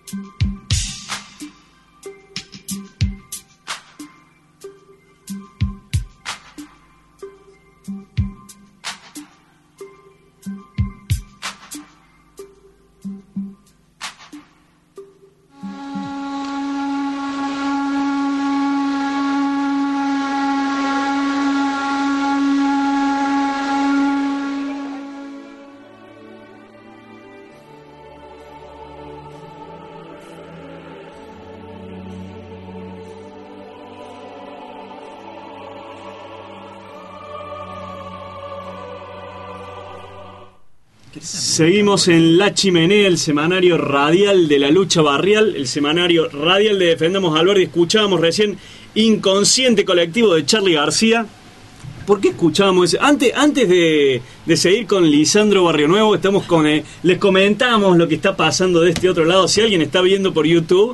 Seguimos en La Chimenea, el semanario radial de la lucha barrial, el semanario radial de Defendamos al Verde. Escuchábamos recién Inconsciente Colectivo de Charly García. ¿Por qué escuchábamos eso? Antes de seguir con Lisandro Barrio Nuevo, estamos con les comentamos lo que está pasando de este otro lado. Si alguien está viendo por YouTube,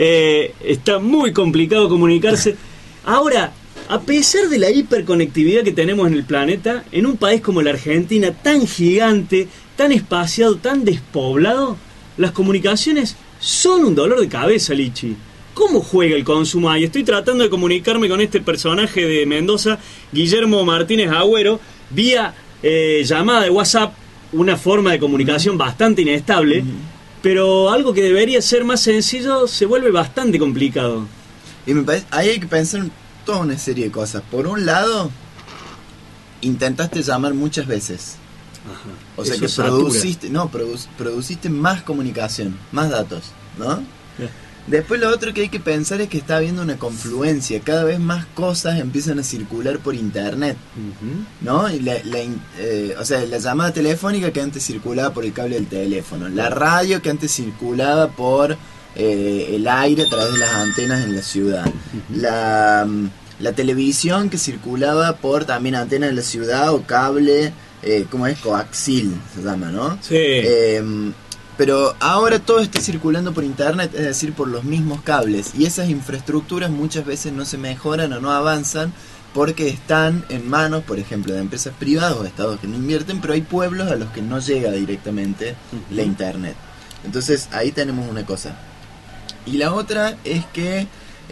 está muy complicado comunicarse. Ahora, a pesar de la hiperconectividad que tenemos en el planeta, en un país como la Argentina, tan gigante, tan espaciado, tan despoblado, las comunicaciones son un dolor de cabeza, Lichi. ¿Cómo juega el consumo ahí? Estoy tratando de comunicarme con este personaje de Mendoza, Guillermo Martínez Agüero, vía llamada de WhatsApp, una forma de comunicación bastante inestable, pero algo que debería ser más sencillo se vuelve bastante complicado. Y me parece, ahí hay que pensar toda una serie de cosas. Por un lado, intentaste llamar muchas veces. Ajá. O sea Eso que produciste más comunicación, más datos, ¿no? Después lo otro que hay que pensar es que está habiendo una confluencia, cada vez más cosas empiezan a circular por internet, ¿no? Y o sea, la llamada telefónica que antes circulaba por el cable del teléfono, la radio que antes circulaba por el aire a través de las antenas en la ciudad, la televisión que circulaba por también antenas en la ciudad o cable, ¿cómo es? Coaxil se llama, ¿no? Sí. Pero ahora todo está circulando por internet, es decir, por los mismos cables. Y esas infraestructuras muchas veces no se mejoran o no avanzan porque están en manos, por ejemplo, de empresas privadas o de estados que no invierten, pero hay pueblos a los que no llega directamente la internet. Entonces ahí tenemos una cosa. Y la otra es que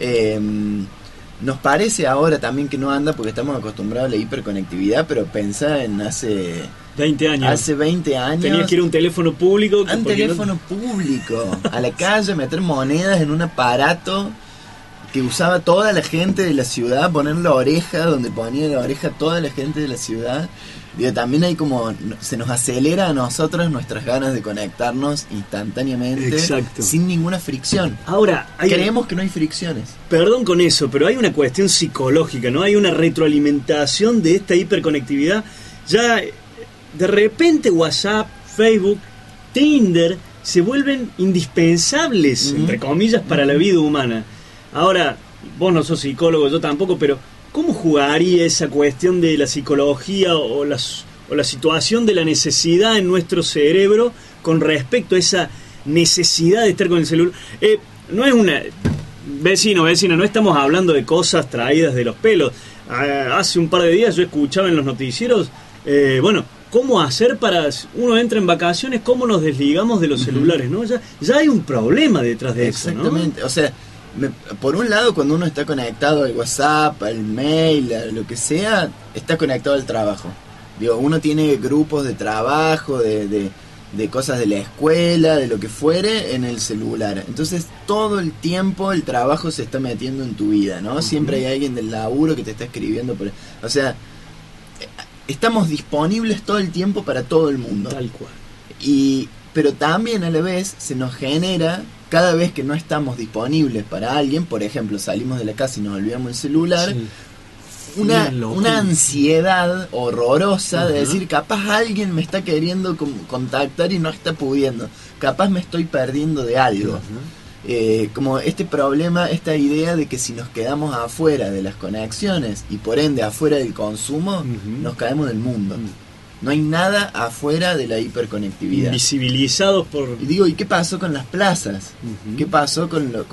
nos parece ahora también que no anda porque estamos acostumbrados a la hiperconectividad, pero pensá en hace 20 años. Hace 20 años. Tenías que ir a un teléfono público. Un teléfono público. A la calle, meter monedas en un aparato que usaba toda la gente de la ciudad, poner la oreja donde ponía la oreja toda la gente de la ciudad. Digo, también hay como, se nos acelera a nosotros nuestras ganas de conectarnos instantáneamente. Exacto. Sin ninguna fricción. Ahora, creemos que no hay fricciones. Perdón con eso, pero hay una cuestión psicológica, ¿no? Hay una retroalimentación de esta hiperconectividad. Ya de repente WhatsApp, Facebook, Tinder se vuelven indispensables, entre comillas, para la vida humana. Ahora, vos no sos psicólogo, yo tampoco, pero ¿cómo jugaría esa cuestión de la psicología o la situación de la necesidad en nuestro cerebro con respecto a esa necesidad de estar con el celular? No es una... Vecina, no estamos hablando de cosas traídas de los pelos. Hace un par de días yo escuchaba en los noticieros, ¿cómo hacer para... Uno entra en vacaciones, cómo nos desligamos de los celulares, ¿no? Ya hay un problema detrás de eso, ¿no? Exactamente, o sea... por un lado, cuando uno está conectado al WhatsApp, al mail, a lo que sea, está conectado al trabajo. Digo, uno tiene grupos de trabajo, de cosas de la escuela, de lo que fuere, en el celular. Entonces, todo el tiempo el trabajo se está metiendo en tu vida, ¿no? Siempre hay alguien del laburo que te está escribiendo. O sea, estamos disponibles todo el tiempo para todo el mundo. Tal cual. Pero también a la vez se nos genera... Cada vez que no estamos disponibles para alguien, por ejemplo, salimos de la casa y nos olvidamos el celular, sí, una ansiedad horrorosa de decir, capaz alguien me está queriendo contactar y no está pudiendo, capaz me estoy perdiendo de algo. Como este problema, esta idea de que si nos quedamos afuera de las conexiones y por ende afuera del consumo, nos caemos del mundo. No hay nada afuera de la hiperconectividad. Invisibilizados por... Y digo, ¿y qué pasó con las plazas? ¿Qué pasó con los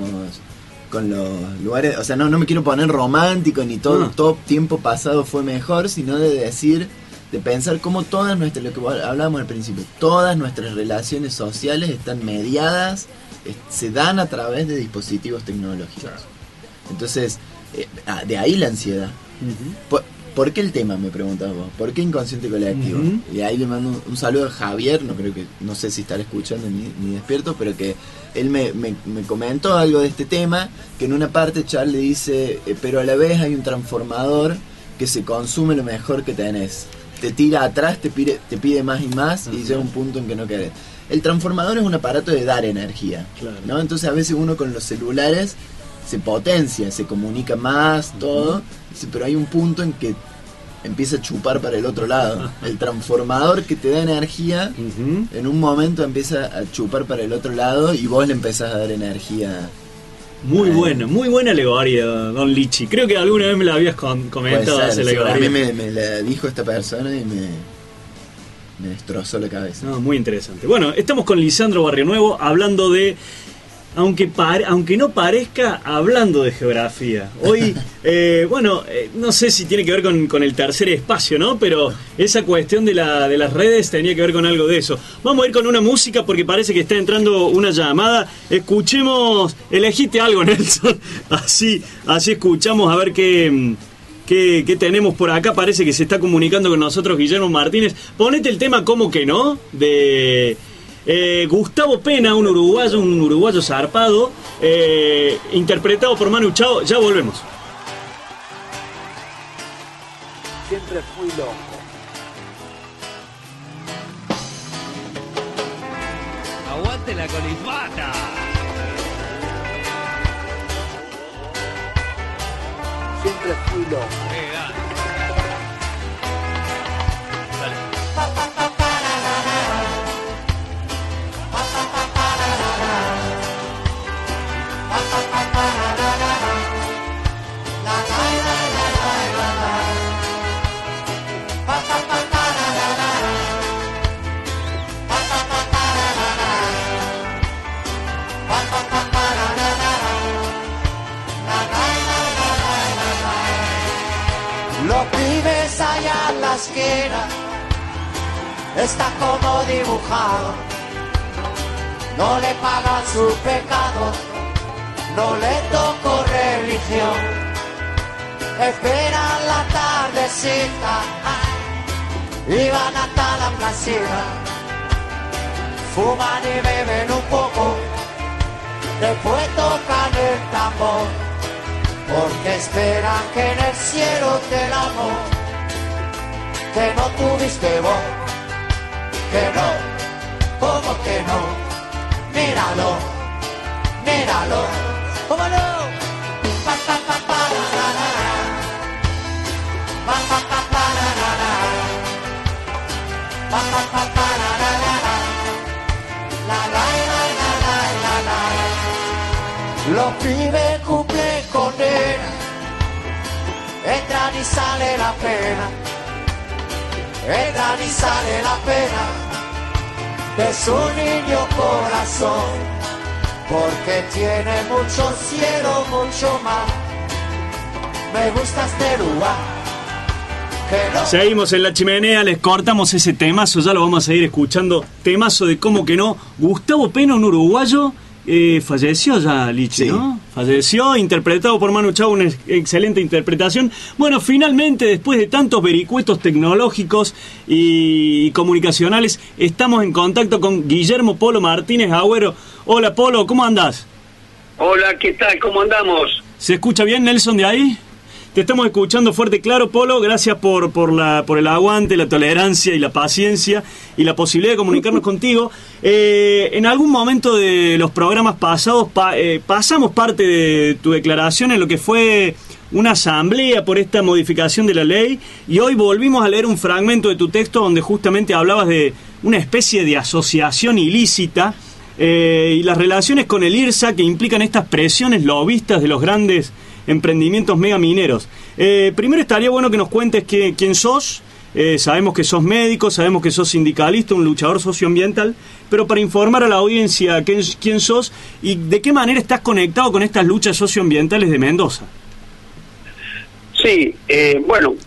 lugares? O sea, no me quiero poner romántico ni todo tiempo pasado fue mejor, sino de decir, de pensar cómo todas nuestras, lo que hablábamos al principio, todas nuestras relaciones sociales están mediadas, se dan a través de dispositivos tecnológicos. Entonces, de ahí la ansiedad. ¿Por qué el tema, me preguntabas vos? ¿Por qué inconsciente colectivo? Y ahí le mando un saludo a Javier, no sé si estará escuchando ni despierto, pero que él me comentó algo de este tema, que en una parte Charles le dice, pero a la vez hay un transformador que se consume lo mejor que tenés. Te tira atrás, te pide más y más, y llega un punto en que no querés. El transformador es un aparato de dar energía, ¿no? Entonces a veces uno con los celulares se potencia, se comunica más, todo, pero hay un punto en que empieza a chupar para el otro lado. El transformador que te da energía, en un momento empieza a chupar para el otro lado y vos le empezás a dar energía. Muy buena alegoría, don Lichi. Creo que alguna vez me la habías comentado esa alegoría. A mí me la dijo esta persona y me destrozó la cabeza. No, muy interesante. Bueno, estamos con Lisandro Barrionuevo hablando de, aunque no parezca, hablando de geografía. Hoy, no sé si tiene que ver con el tercer espacio, ¿no? Pero esa cuestión de las redes tenía que ver con algo de eso. Vamos a ir con una música porque parece que está entrando una llamada. Escuchemos, elegite algo, Nelson. Así escuchamos a ver qué tenemos por acá. Parece que se está comunicando con nosotros Guillermo Martínez. Ponete el tema ¿Cómo que no? De Gustavo Pena, un uruguayo zarpado, interpretado por Manu Chao. Ya volvemos. Siempre fui loco. ¡Aguante la colifata! Siempre fui loco. Los pibes allá en la esquina está como dibujado, no le pagan su pecado, no le tocó religión, esperan la tardecita y van hasta la placita, fuman y beben un poco, después tocan el tambor, porque esperan que en el cielo te el amor que no tuviste vos, que no, ¿cómo que no? Míralo, míralo, ¿cómo no? Pa, pa, pa, pa, la, la, la, la. Pa, pa, pa, pa, la, la, la. Pa, pa, pa, pa, la, la, la, la. La, la, la, la, la, la, la. Los pibes cumplen condena, entran y sale la pena, entran y sale la pena de su niño corazón, porque tiene mucho cielo, mucho mar. Me gusta este lugar. Seguimos en La Chimenea, les cortamos ese temazo, ya lo vamos a seguir escuchando. Temazo de ¿Cómo que no? Gustavo Pena, un uruguayo, falleció ya, Lichi, sí, ¿no? Falleció, interpretado por Manu Chao, una excelente interpretación. Bueno, finalmente, después de tantos vericuetos tecnológicos y comunicacionales, estamos en contacto con Guillermo Polo Martínez Agüero. Hola, Polo, ¿cómo andás? Hola, ¿qué tal? ¿Cómo andamos? ¿Se escucha bien, Nelson, de ahí? Te estamos escuchando fuerte y claro, Polo. Gracias por el aguante, la tolerancia y la paciencia y la posibilidad de comunicarnos contigo. En algún momento de los programas pasados pasamos parte de tu declaración en lo que fue una asamblea por esta modificación de la ley, y hoy volvimos a leer un fragmento de tu texto donde justamente hablabas de una especie de asociación ilícita y las relaciones con el IRSA que implican estas presiones lobistas de los grandes emprendimientos megamineros. Primero estaría bueno que nos cuentes quién sos. Sabemos que sos médico, sabemos que sos sindicalista, un luchador socioambiental, pero para informar a la audiencia quién sos y de qué manera estás conectado con estas luchas socioambientales de Mendoza. Sí, bueno,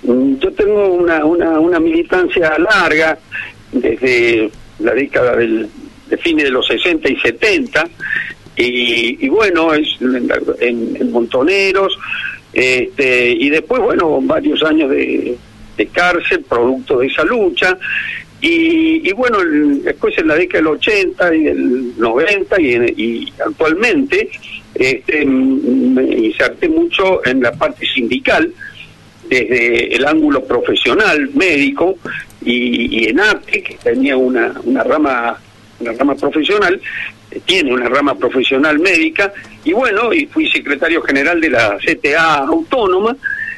Yo tengo una militancia larga desde la década de fines de los 60 y 70, y bueno, es en Montoneros, y después, bueno, varios años de cárcel, producto de esa lucha, y bueno, después en la década del 80 y del 90 y actualmente me inserté mucho en la parte sindical, desde el ángulo profesional, médico, y en arte, que tenía una rama profesional, tiene una rama profesional médica, y bueno, y fui secretario general de la CTA Autónoma,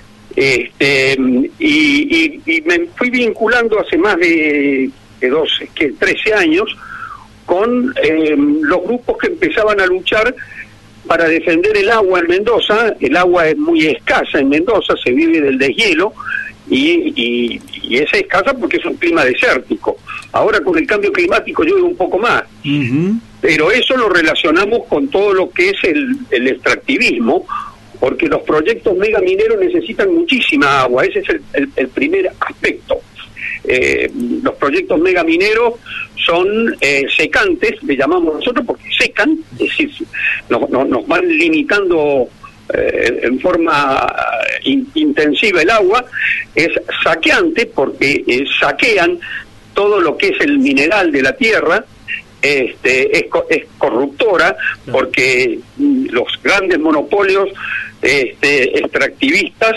y me fui vinculando hace más de 13 años con los grupos que empezaban a luchar para defender el agua en Mendoza. El agua es muy escasa en Mendoza, se vive del deshielo, y es escasa porque es un clima desértico. Ahora con el cambio climático llueve un poco más, pero eso lo relacionamos con todo lo que es el extractivismo, porque los proyectos megamineros necesitan muchísima agua. Ese es el primer aspecto. Los proyectos megamineros son secantes, le llamamos nosotros, porque secan, es decir, nos van limitando en forma intensiva el agua. Es saqueante porque saquean todo lo que es el mineral de la tierra. Es corruptora porque los grandes monopolios extractivistas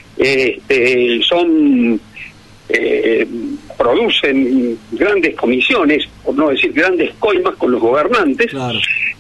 producen grandes comisiones, por no decir grandes coimas con los gobernantes. Claro.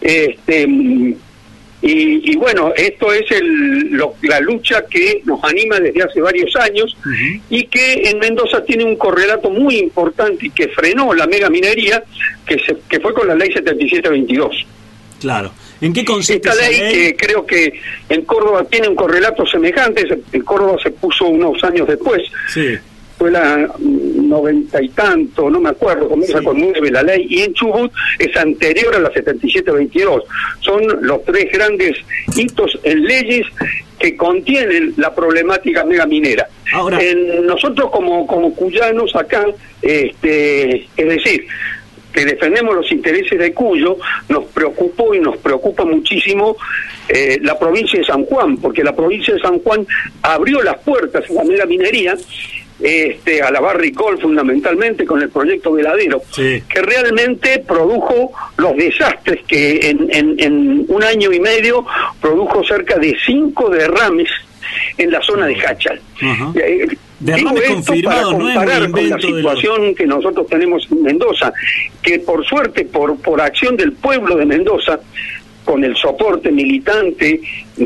Y bueno, esto es la lucha que nos anima desde hace varios años, y que en Mendoza tiene un correlato muy importante y que frenó la megaminería, que fue con la ley 7722. Claro. ¿En qué consiste esta ley? Que creo que en Córdoba tiene un correlato semejante. En Córdoba se puso unos años después. Sí. Fue la 90 y tanto, no me acuerdo, comienza con 9 la ley, y en Chubut es anterior a la 7722. Son los 3 grandes hitos en leyes que contienen la problemática megaminera. Ahora, nosotros como cuyanos acá, es decir, que defendemos los intereses de Cuyo, nos preocupó y nos preocupa muchísimo la provincia de San Juan, porque la provincia de San Juan abrió las puertas a la megaminería, a la Barricol fundamentalmente, con el proyecto Veladero, que realmente produjo los desastres que en un año y medio produjo cerca de 5 derrames en la zona de Hachal. Digo esto para comparar con la situación que nosotros tenemos en Mendoza, que por suerte, por acción del pueblo de Mendoza, con el soporte militante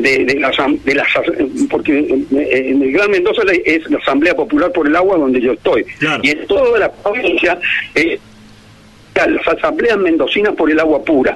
porque en el Gran Mendoza es la Asamblea Popular por el Agua, donde yo estoy, claro. Y en toda la provincia las asambleas mendocinas por el agua pura.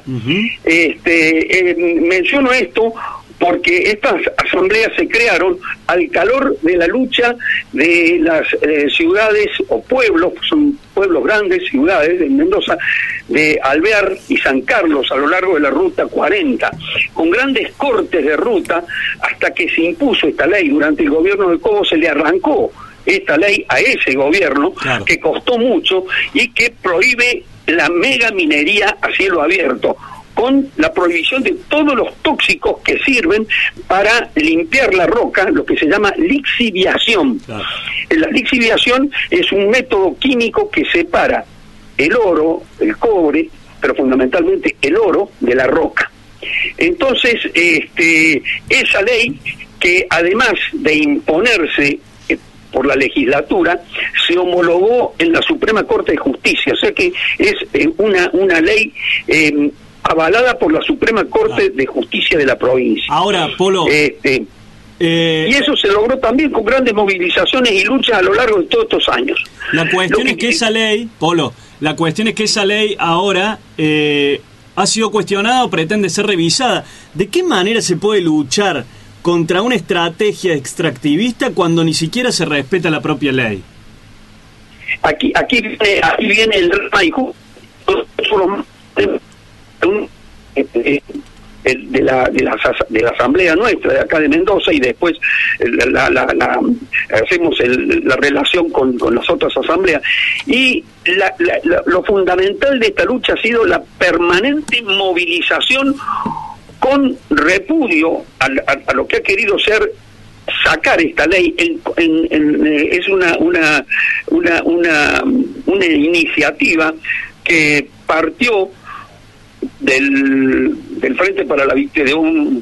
Menciono esto porque estas asambleas se crearon al calor de la lucha de las ciudades o pueblos, son pueblos grandes, ciudades de Mendoza, de Alvear y San Carlos, a lo largo de la ruta 40, con grandes cortes de ruta, hasta que se impuso esta ley. Durante el gobierno de Cobo se le arrancó esta ley a ese gobierno, claro, que costó mucho y que prohíbe la megaminería a cielo abierto, con la prohibición de todos los tóxicos que sirven para limpiar la roca, lo que se llama lixiviación. Claro. La lixiviación es un método químico que separa el oro, el cobre, pero fundamentalmente el oro de la roca. Entonces, esa ley, que además de imponerse por la legislatura, se homologó en la Suprema Corte de Justicia, o sea que es una ley avalada por la Suprema Corte de Justicia de la provincia. Ahora, Polo, y eso se logró también con grandes movilizaciones y luchas a lo largo de todos estos años. La cuestión es que esa ley, Polo, la cuestión es que esa ley ahora ha sido cuestionada o pretende ser revisada. ¿De qué manera se puede luchar contra una estrategia extractivista cuando ni siquiera se respeta la propia ley? Aquí viene el drama, y de la asamblea nuestra de acá de Mendoza, y después hacemos la relación con las otras asambleas. Y lo fundamental de esta lucha ha sido la permanente movilización con repudio a lo que ha querido ser sacar esta ley. Es una iniciativa que partió del Frente para la Victoria, de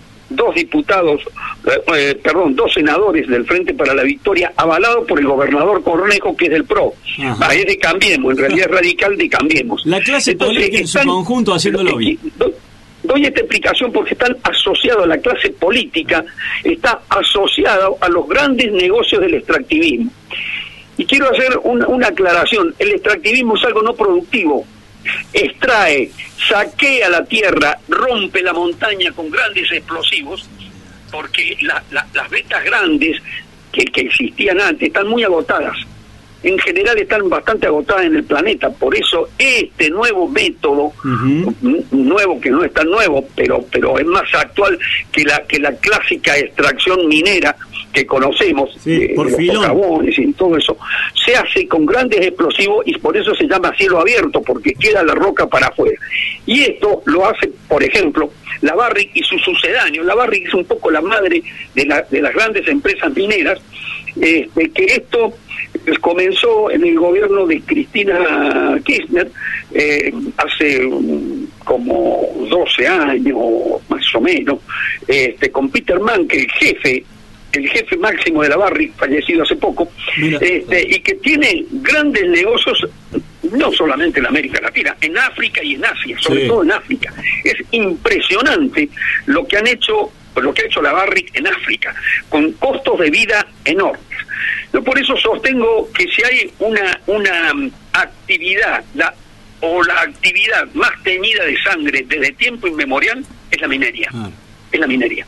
dos senadores del Frente para la Victoria, avalado por el gobernador Cornejo, que es del PRO. Es de Cambiemos, en realidad es radical de Cambiemos. La clase política en su conjunto haciendo lobby. Doy esta explicación porque están asociados a la clase política, está asociado a los grandes negocios del extractivismo. Y quiero hacer una aclaración: el extractivismo es algo no productivo. Extrae, saquea la tierra, rompe la montaña con grandes explosivos, porque las vetas grandes que existían antes están muy agotadas. En general están bastante agotadas en el planeta. Por eso este nuevo método, nuevo que no es tan nuevo, pero es más actual que la clásica extracción minera que conocemos, por los filón, socavones y todo eso, se hace con grandes explosivos, y por eso se llama cielo abierto, porque queda la roca para afuera. Y esto lo hace, por ejemplo, la Barrick y su sucedáneo. La Barrick es un poco la madre de las grandes empresas mineras, que esto comenzó en el gobierno de Cristina Kirchner hace como 12 años más o menos, con Peter Mann, que el jefe máximo de la Barrick, fallecido hace poco, y que tiene grandes negocios no solamente en América Latina, en África y en Asia, sobre todo en África. Es impresionante lo que ha hecho la Barrick en África, con costos de vida enormes. Yo por eso sostengo que si hay una actividad, la actividad más teñida de sangre desde tiempo inmemorial, es la minería. Es la minería.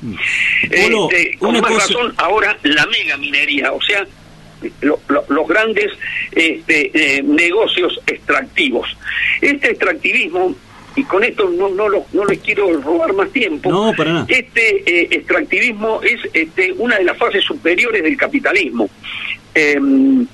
Con más razón ahora la mega minería, o sea, los grandes negocios extractivos. Este extractivismo, y con esto no les quiero robar más tiempo, no, para nada. Este extractivismo es una de las fases superiores del capitalismo. En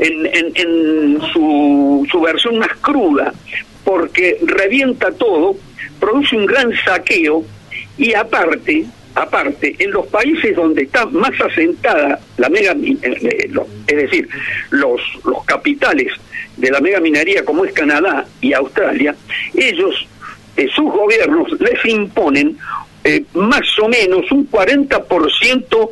su versión más cruda, porque revienta todo, produce un gran saqueo, y aparte, en los países donde está más asentada la mega, es decir, los capitales de la mega minería, como es Canadá y Australia, ellos, sus gobiernos les imponen más o menos un 40%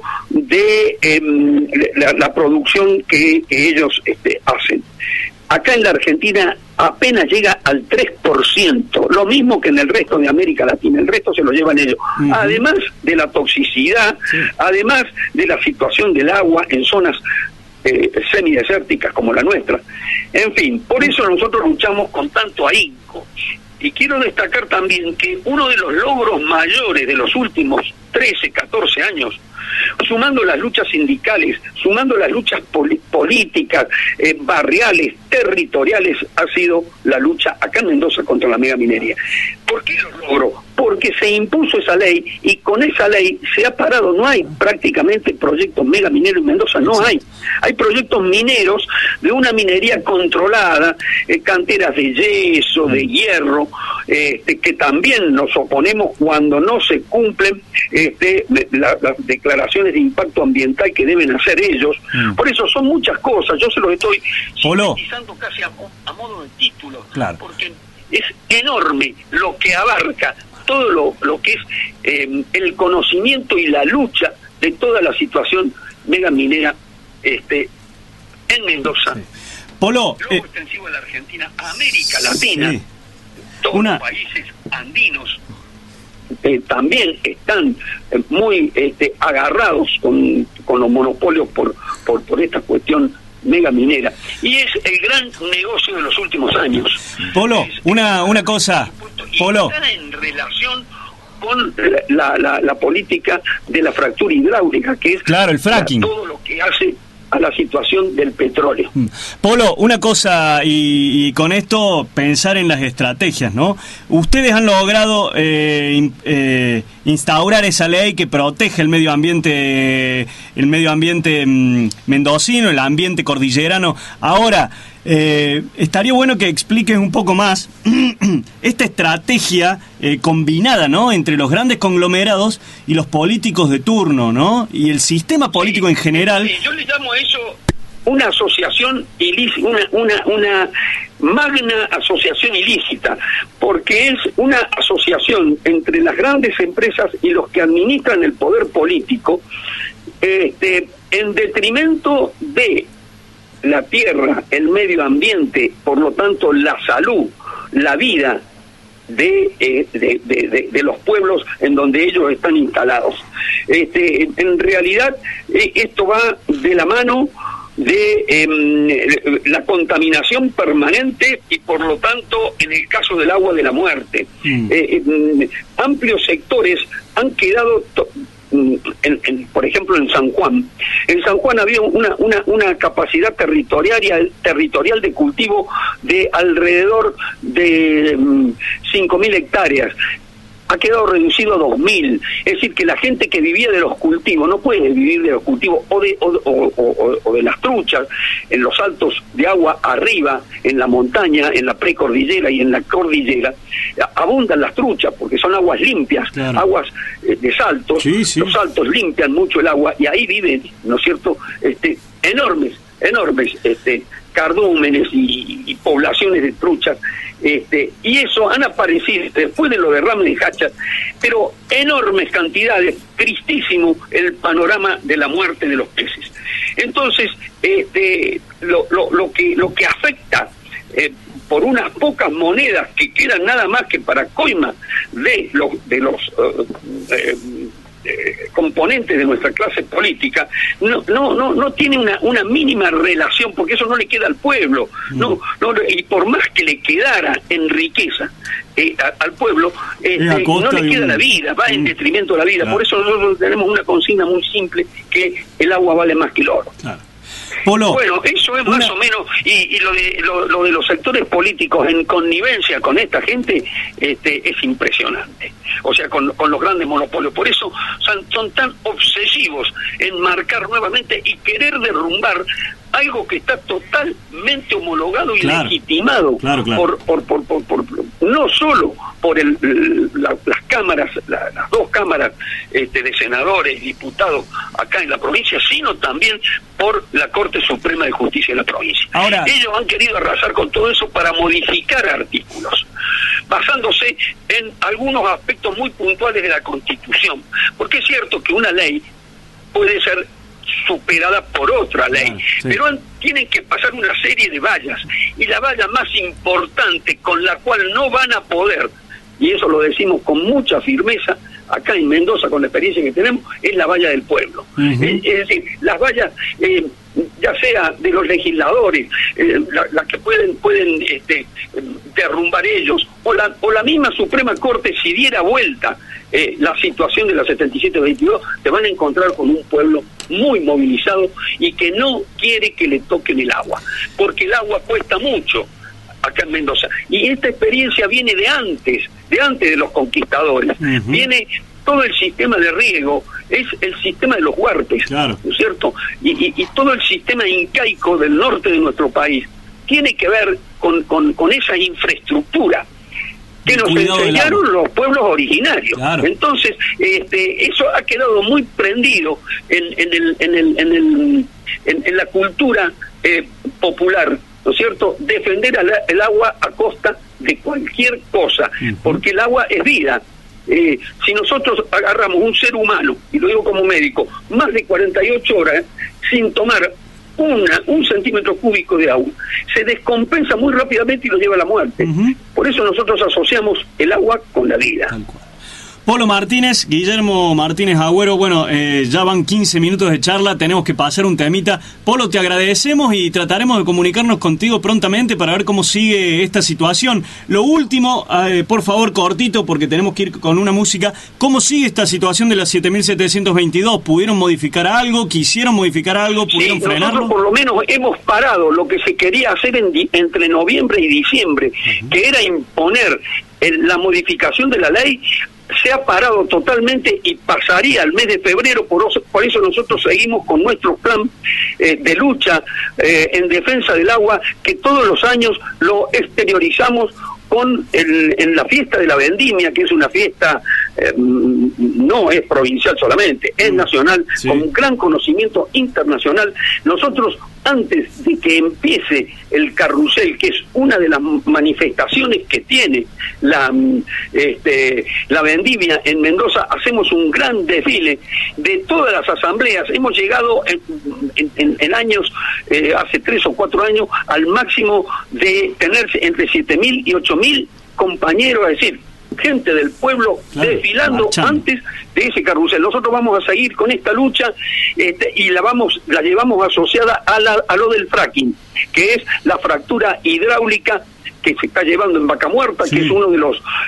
de la producción que ellos hacen. Acá en la Argentina apenas llega al 3%, lo mismo que en el resto de América Latina, el resto se lo llevan ellos. Además de la toxicidad, además de la situación del agua en zonas semidesérticas como la nuestra. En fin, por eso nosotros luchamos con tanto ahínco. Y quiero destacar también que uno de los logros mayores de los últimos 13, 14 años, sumando las luchas sindicales, sumando las luchas políticas, barriales, territoriales, ha sido la lucha acá en Mendoza contra la megaminería. ¿Por qué lo logró? Porque se impuso esa ley, y con esa ley se ha parado. No hay prácticamente proyectos megamineros en Mendoza, no hay. Hay proyectos mineros de una minería controlada, canteras de yeso, de hierro, que también nos oponemos cuando no se cumplen las declaraciones de impacto ambiental que deben hacer ellos. Por eso son muchas cosas. Yo se los estoy sintetizando casi a modo de título, porque es enorme lo que abarca todo lo que es el conocimiento y la lucha de toda la situación megaminera en Mendoza. Polo, luego extensivo a la Argentina, a América Latina, todos los países andinos también están muy agarrados con los monopolios por esta cuestión megaminera, y es el gran negocio de los últimos años. Polo, una cosa, Polo, está en relación con la política de la fractura hidráulica, que es el fracking, todo lo que hace a la situación del petróleo. Polo, una cosa, y con esto pensar en las estrategias, ¿no? Ustedes han logrado instaurar esa ley que protege el medio ambiente mendocino, el ambiente cordillerano. Ahora, estaría bueno que expliques un poco más esta estrategia combinada, ¿no?, entre los grandes conglomerados y los políticos de turno, ¿no?, y el sistema político en general. Sí, yo le llamo eso una asociación ilícita, una magna asociación ilícita, porque es una asociación entre las grandes empresas y los que administran el poder político, en detrimento de la tierra, el medio ambiente, por lo tanto la salud, la vida de los pueblos en donde ellos están instalados. En realidad esto va de la mano de la contaminación permanente y por lo tanto en el caso del agua de la muerte. Amplios sectores han quedado por ejemplo en San Juan había una capacidad territorial de cultivo de alrededor de 5.000 hectáreas. Ha quedado reducido a 2.000, es decir que la gente que vivía de los cultivos no puede vivir de los cultivos o de las truchas en los saltos de agua arriba, en la montaña, en la precordillera y en la cordillera. Abundan las truchas porque son aguas limpias, claro, aguas de saltos. Sí. Los saltos limpian mucho el agua y ahí viven, ¿no es cierto?, enormes cardúmenes y poblaciones de truchas, y eso han aparecido después de los derrames de Hachas, pero enormes cantidades, tristísimo el panorama de la muerte de los peces. Entonces, lo que afecta por unas pocas monedas que quedan nada más que para coima de los componentes de nuestra clase política, no tiene una mínima relación, porque eso no le queda al pueblo, y por más que le quedara en riqueza al pueblo, no le queda la vida, va en detrimento de la vida. Claro. Por eso nosotros tenemos una consigna muy simple, que el agua vale más que el oro. Claro. Polo, bueno, eso es más o menos, y lo de los sectores políticos en connivencia con esta gente es impresionante. O sea, con los grandes monopolios. Por eso son tan obsesivos en marcar nuevamente y querer derrumbar algo que está totalmente homologado y legitimado por no solo por las cámaras, las dos cámaras de senadores, diputados acá en la provincia, sino también por la Corte Suprema de Justicia de la provincia. Ahora, ellos han querido arrasar con todo eso para modificar artículos, basándose en algunos aspectos muy puntuales de la Constitución, porque es cierto que una ley puede ser superada por otra ley, pero tienen que pasar una serie de vallas, y la valla más importante con la cual no van a poder, y eso lo decimos con mucha firmeza acá en Mendoza con la experiencia que tenemos, es la valla del pueblo. Es decir, las vallas, ya sea de los legisladores, las que pueden derrumbar ellos, o la misma Suprema Corte, si diera vuelta la situación de la 77-22, te van a encontrar con un pueblo muy movilizado y que no quiere que le toquen el agua, porque el agua cuesta mucho acá en Mendoza, y esta experiencia viene de antes de los conquistadores. Viene todo el sistema de riego, es el sistema de los huarpes, claro, ¿no es cierto? Y todo el sistema incaico del norte de nuestro país tiene que ver con esa infraestructura que nos enseñaron los pueblos originarios. Claro. Entonces, eso ha quedado muy prendido en la cultura popular, ¿no es cierto? Defender el agua a costa de cualquier cosa, porque el agua es vida. Si nosotros agarramos un ser humano, y lo digo como médico, más de 48 horas sin tomar un centímetro cúbico de agua, se descompensa muy rápidamente y lo lleva a la muerte. Por eso nosotros asociamos el agua con la vida. Polo Martínez, Guillermo Martínez Agüero, bueno, ya van 15 minutos de charla, tenemos que pasar un temita. Polo, te agradecemos y trataremos de comunicarnos contigo prontamente para ver cómo sigue esta situación. Lo último, por favor, cortito, porque tenemos que ir con una música. ¿Cómo sigue esta situación de las 7.722? ¿Pudieron modificar algo? ¿Quisieron modificar algo? ¿Pudieron frenarlo? Nosotros por lo menos hemos parado lo que se quería hacer entre noviembre y diciembre, que era imponer la modificación de la ley. Se ha parado totalmente y pasaría al mes de febrero, por eso nosotros seguimos con nuestro plan de lucha en defensa del agua, que todos los años lo exteriorizamos en la fiesta de la vendimia, que es una fiesta, no es provincial solamente, es nacional, sí, con gran conocimiento internacional. Nosotros, antes de que empiece el carrusel, que es una de las manifestaciones que tiene la vendimia en Mendoza, hacemos un gran desfile de todas las asambleas. Hemos llegado en años, hace 3 o 4 años, al máximo de tener entre 7.000 y 8.000 compañeros, es decir, gente del pueblo, claro, desfilando antes de ese carrusel. Nosotros vamos a seguir con esta lucha y la llevamos asociada a lo del fracking, que es la fractura hidráulica que se está llevando en Vaca Muerta, sí, que es uno de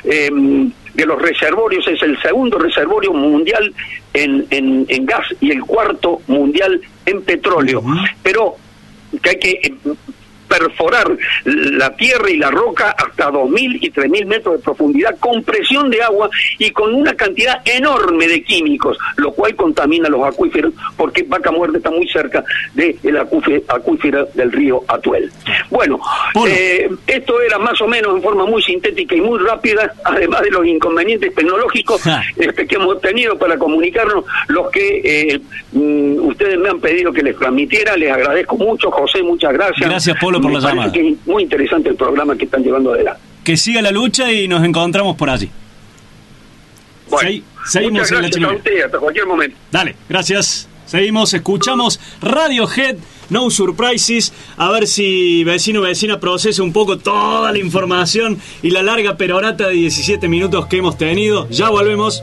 los reservorios, es el segundo reservorio mundial en gas y el cuarto mundial en petróleo. Pero que hay que perforar la tierra y la roca hasta 2.000 y 3.000 metros de profundidad, con presión de agua y con una cantidad enorme de químicos, lo cual contamina los acuíferos, porque Vaca Muerta está muy cerca del acuífero del río Atuel. Bueno, esto era más o menos en forma muy sintética y muy rápida, además de los inconvenientes tecnológicos que hemos tenido para comunicarnos, los que ustedes me han pedido que les transmitiera. Les agradezco mucho, José, muchas gracias. Gracias, Polo, por la llamada. Que es muy interesante el programa que están llevando adelante. Que siga la lucha y nos encontramos por allí. Bueno, seguimos en la chimenea. A usted, hasta cualquier momento. Dale, gracias. Seguimos, escuchamos Radiohead, No Surprises. A ver si vecino o vecina procesa un poco toda la información y la larga perorata de 17 minutos que hemos tenido. Ya volvemos.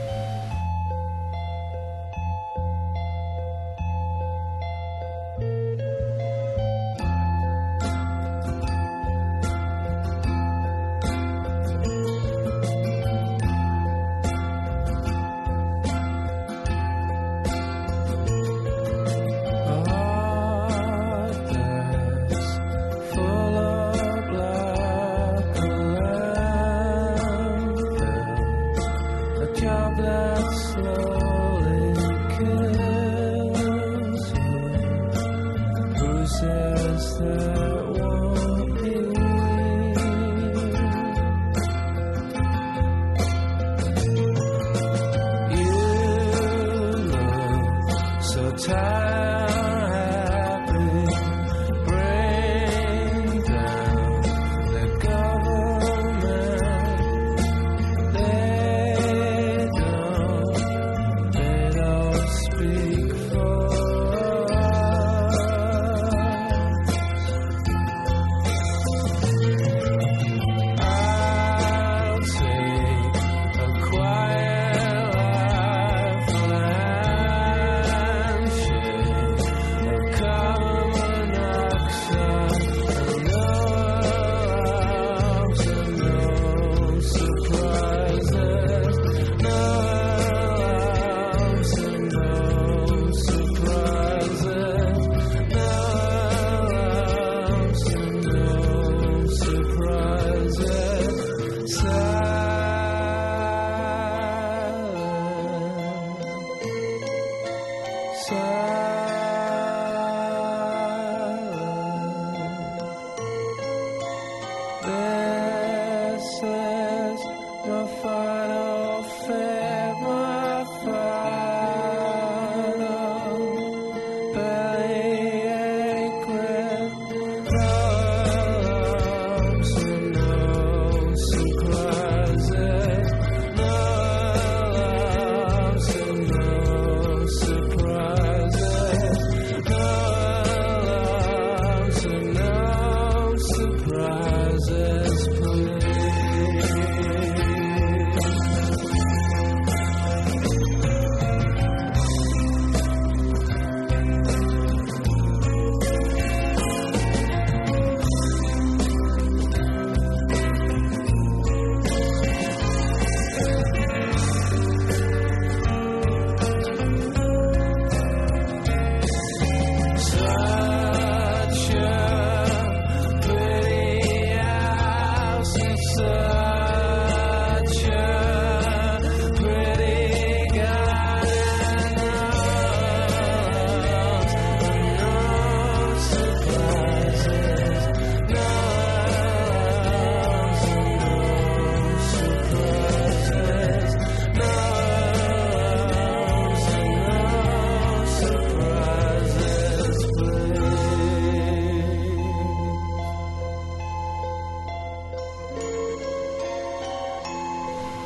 Surprises.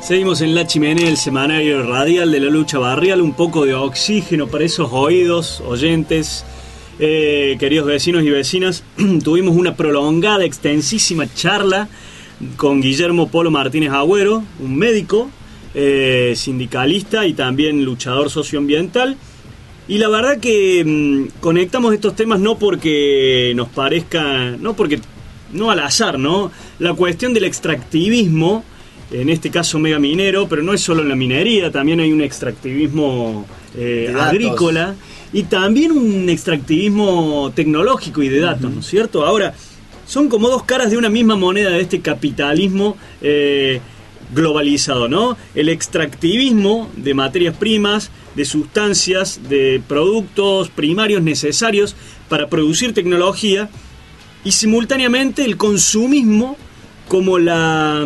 Seguimos en La Chimenea, el semanario radial de la lucha barrial. Un poco de oxígeno para esos oídos, oyentes, queridos vecinos y vecinas. Tuvimos una prolongada, extensísima charla con Guillermo Polo Martínez Agüero, un médico, sindicalista y también luchador socioambiental. Y la verdad que conectamos estos temas no porque nos parezca, no al azar, ¿no? La cuestión del extractivismo, en este caso megaminero, pero no es solo en la minería, también hay un extractivismo agrícola y también un extractivismo tecnológico y de datos, ¿no es cierto? Ahora, son como dos caras de una misma moneda de este capitalismo globalizado, ¿no? El extractivismo de materias primas, de sustancias, de productos primarios necesarios para producir tecnología, y simultáneamente el consumismo como la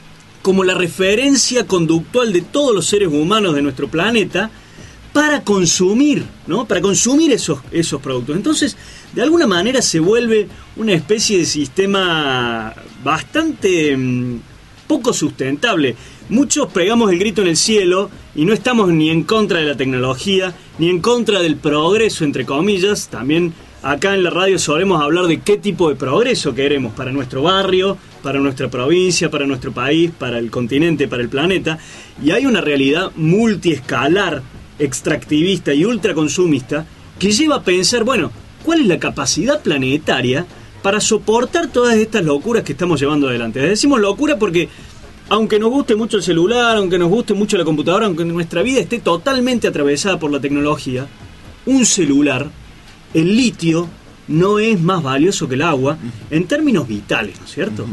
referencia conductual de todos los seres humanos de nuestro planeta para consumir, ¿no? Para consumir esos productos. Entonces, de alguna manera se vuelve una especie de sistema bastante poco sustentable. Muchos pegamos el grito en el cielo y no estamos ni en contra de la tecnología, ni en contra del progreso, entre comillas. También acá en la radio solemos hablar de qué tipo de progreso queremos para nuestro barrio, para nuestra provincia, para nuestro país, para el continente, para el planeta. Y hay una realidad multiescalar, extractivista y ultraconsumista que lleva a pensar, bueno, ¿cuál es la capacidad planetaria para soportar todas estas locuras que estamos llevando adelante? Decimos locura porque, aunque nos guste mucho el celular, aunque nos guste mucho la computadora, aunque nuestra vida esté totalmente atravesada por la tecnología, un celular, el litio, no es más valioso que el agua en términos vitales, ¿no es cierto?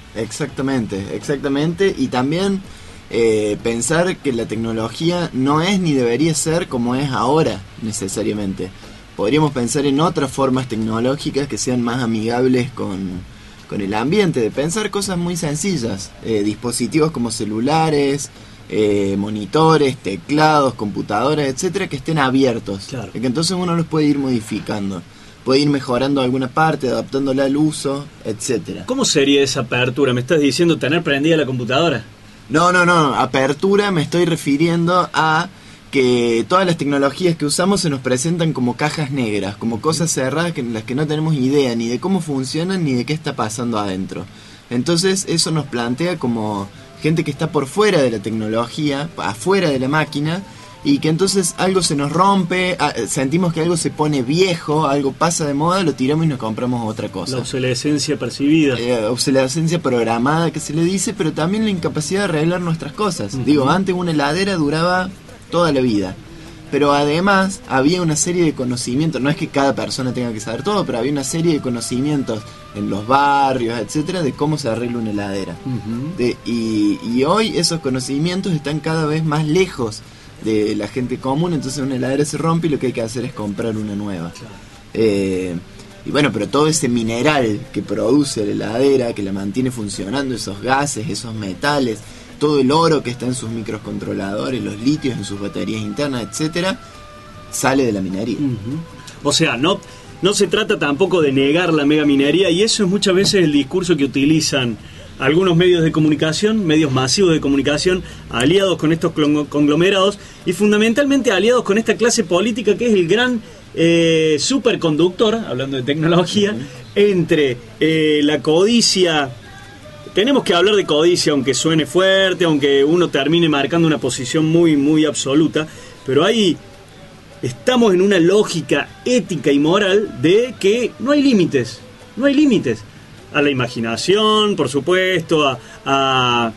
Exactamente. Y también pensar que la tecnología no es ni debería ser como es ahora, necesariamente. Podríamos pensar en otras formas tecnológicas que sean más amigables con el ambiente, de pensar cosas muy sencillas, dispositivos como celulares, monitores, teclados, computadoras, etcétera, que estén abiertos, claro. Que entonces uno los puede ir modificando, puede ir mejorando alguna parte, adaptándola al uso, etcétera. ¿Cómo sería esa apertura? ¿Me estás diciendo tener prendida la computadora? No, apertura me estoy refiriendo a que todas las tecnologías que usamos se nos presentan como cajas negras, como cosas cerradas en las que no tenemos idea ni de cómo funcionan ni de qué está pasando adentro. Entonces eso nos plantea como gente que está por fuera de la tecnología, afuera de la máquina, y que entonces algo se nos rompe, sentimos que algo se pone viejo, algo pasa de moda, lo tiramos y nos compramos otra cosa. La obsolescencia percibida. Obsolescencia programada que se le dice, pero también la incapacidad de arreglar nuestras cosas. Digo, antes una heladera duraba toda la vida, pero además había una serie de conocimientos, no es que cada persona tenga que saber todo, pero había una serie de conocimientos en los barrios, etcétera, de cómo se arregla una heladera. Y hoy esos conocimientos están cada vez más lejos de la gente común, entonces una heladera se rompe y lo que hay que hacer es comprar una nueva. Y bueno, pero todo ese mineral que produce la heladera, que la mantiene funcionando, esos gases, esos metales, todo el oro que está en sus microcontroladores, los litios en sus baterías internas, etcétera, sale de la minería. O sea, no se trata tampoco de negar la megaminería, y eso es muchas veces el discurso que utilizan algunos medios de comunicación, medios masivos de comunicación, aliados con estos conglomerados y fundamentalmente aliados con esta clase política que es el gran superconductor, hablando de tecnología, entre la codicia. Tenemos que hablar de codicia, aunque suene fuerte, aunque uno termine marcando una posición muy, muy absoluta, pero ahí estamos en una lógica ética y moral de que no hay límites a la imaginación, por supuesto, a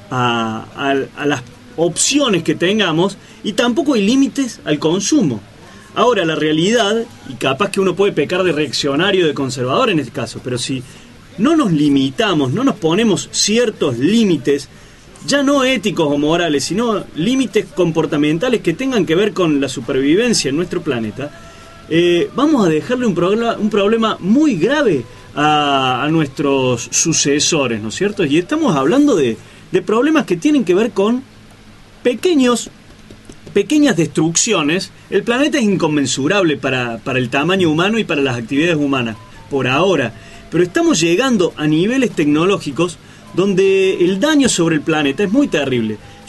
las opciones que tengamos, y tampoco hay límites al consumo. Ahora, la realidad, y capaz que uno puede pecar de reaccionario, de conservador en este caso, pero si no nos limitamos, no nos ponemos ciertos límites, ya no éticos o morales, sino límites comportamentales que tengan que ver con la supervivencia en nuestro planeta, vamos a dejarle un problema muy grave a nuestros sucesores, ¿no es cierto? Y estamos hablando de problemas que tienen que ver con pequeñas destrucciones. El planeta es inconmensurable para el tamaño humano y para las actividades humanas, por ahora. Pero estamos llegando a niveles tecnológicos donde el daño sobre el planeta es muy terrible.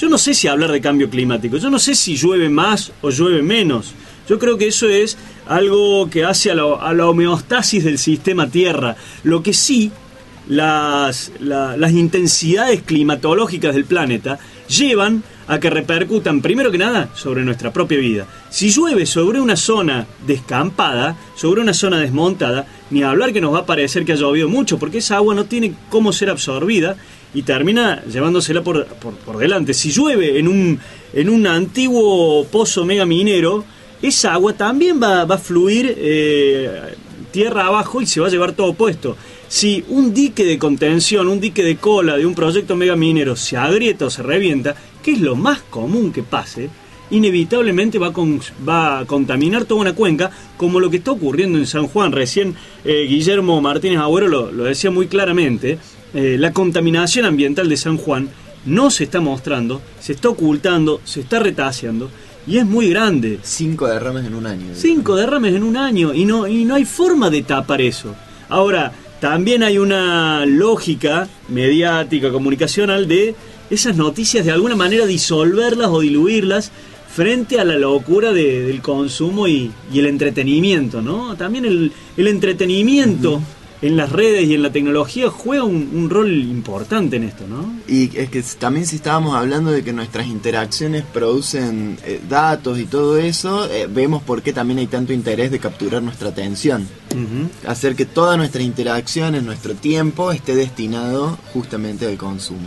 Yo no sé si hablar de cambio climático, yo no sé si llueve más o llueve menos. Yo creo que eso es algo que hace a la homeostasis del sistema Tierra. Lo que sí, las intensidades climatológicas del planeta llevan a que repercutan, primero que nada, sobre nuestra propia vida. Si llueve sobre una zona descampada, sobre una zona desmontada, ni hablar que nos va a parecer que ha llovido mucho, porque esa agua no tiene cómo ser absorbida y termina llevándosela por delante. Si llueve en un antiguo pozo mega minero, esa agua también va a fluir tierra abajo y se va a llevar todo puesto. Si un dique de contención, un dique de cola de un proyecto mega minero se agrieta o se revienta, que es lo más común que pase, inevitablemente va a contaminar toda una cuenca, como lo que está ocurriendo en San Juan. Recién Guillermo Martínez Agüero lo decía muy claramente. La contaminación ambiental de San Juan no se está mostrando, se está ocultando, se está retaseando, y es muy grande. 5 derrames en un año. 5 derrames en un año, y no hay forma de tapar eso. Ahora, también hay una lógica mediática, comunicacional, de esas noticias de alguna manera disolverlas o diluirlas frente a la locura del consumo y el entretenimiento, ¿no? También el entretenimiento en las redes y en la tecnología juega un rol importante en esto, ¿no? Y es que también, si estábamos hablando de que nuestras interacciones producen datos y todo eso, vemos por qué también hay tanto interés de capturar nuestra atención. Hacer que todas nuestras interacciones, nuestro tiempo, esté destinado justamente al consumo.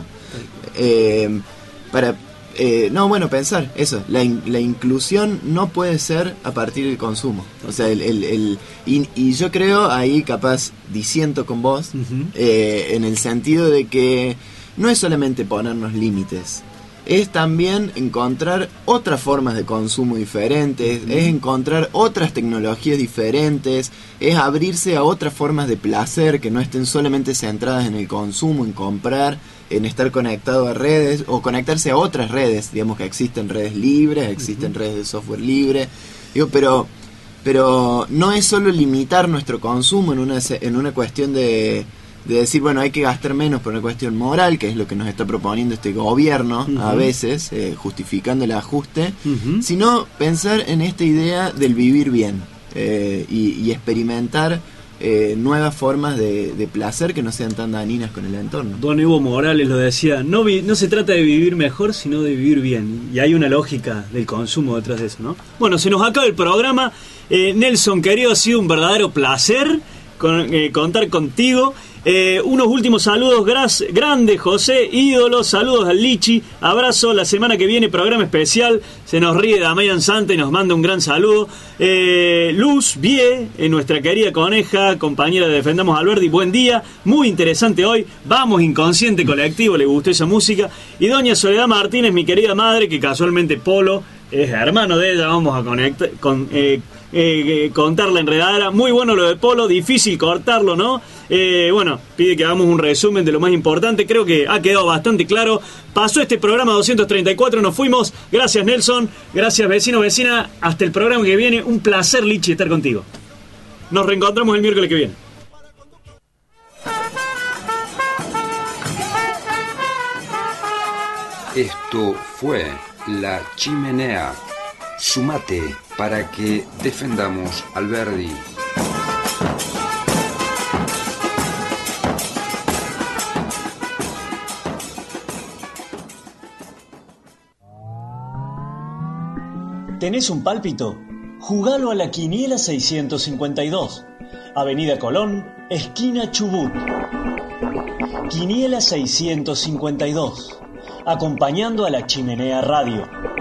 Pensar eso, la inclusión no puede ser a partir del consumo. O sea, y yo creo, ahí capaz disiento con vos, en el sentido de que no es solamente ponernos límites, es también encontrar otras formas de consumo diferentes, es encontrar otras tecnologías diferentes, es abrirse a otras formas de placer que no estén solamente centradas en el consumo, en comprar, en estar conectado a redes o conectarse a otras redes. Digamos que existen redes libres, existen redes de software libre, pero no es solo limitar nuestro consumo en una cuestión de decir, bueno, hay que gastar menos por una cuestión moral, que es lo que nos está proponiendo este gobierno a veces, justificando el ajuste, sino pensar en esta idea del vivir bien y experimentar nuevas formas de placer que no sean tan dañinas con el entorno. Don Evo Morales lo decía, no se trata de vivir mejor, sino de vivir bien, y hay una lógica del consumo detrás de eso, ¿no? Bueno, se nos acaba el programa. Nelson, querido, ha sido un verdadero placer contar contigo. Unos últimos saludos grandes, José, ídolo, saludos al Lichi, abrazo, la semana que viene programa especial, se nos ríe Damayan Santa y nos manda un gran saludo. Luz Vie, nuestra querida coneja, compañera de Defendamos Alberdi, buen día, muy interesante hoy, vamos Inconsciente Colectivo, le gustó esa música. Y doña Soledad Martínez, mi querida madre, que casualmente Polo es hermano de ella, vamos a contar la enredadera. Muy bueno lo de Polo, difícil cortarlo, ¿no? Pide que hagamos un resumen de lo más importante. Creo que ha quedado bastante claro. Pasó este programa 234, nos fuimos. Gracias, Nelson, gracias, vecino, vecina. Hasta el programa que viene. Un placer, Lichi, estar contigo. Nos reencontramos el miércoles que viene. Esto fue La Chimenea. Sumate para que defendamos Alberdi. ¿Tenés un pálpito? Jugalo a la Quiniela 652. Avenida Colón, esquina Chubut. Quiniela 652. Acompañando a La Chimenea Radio.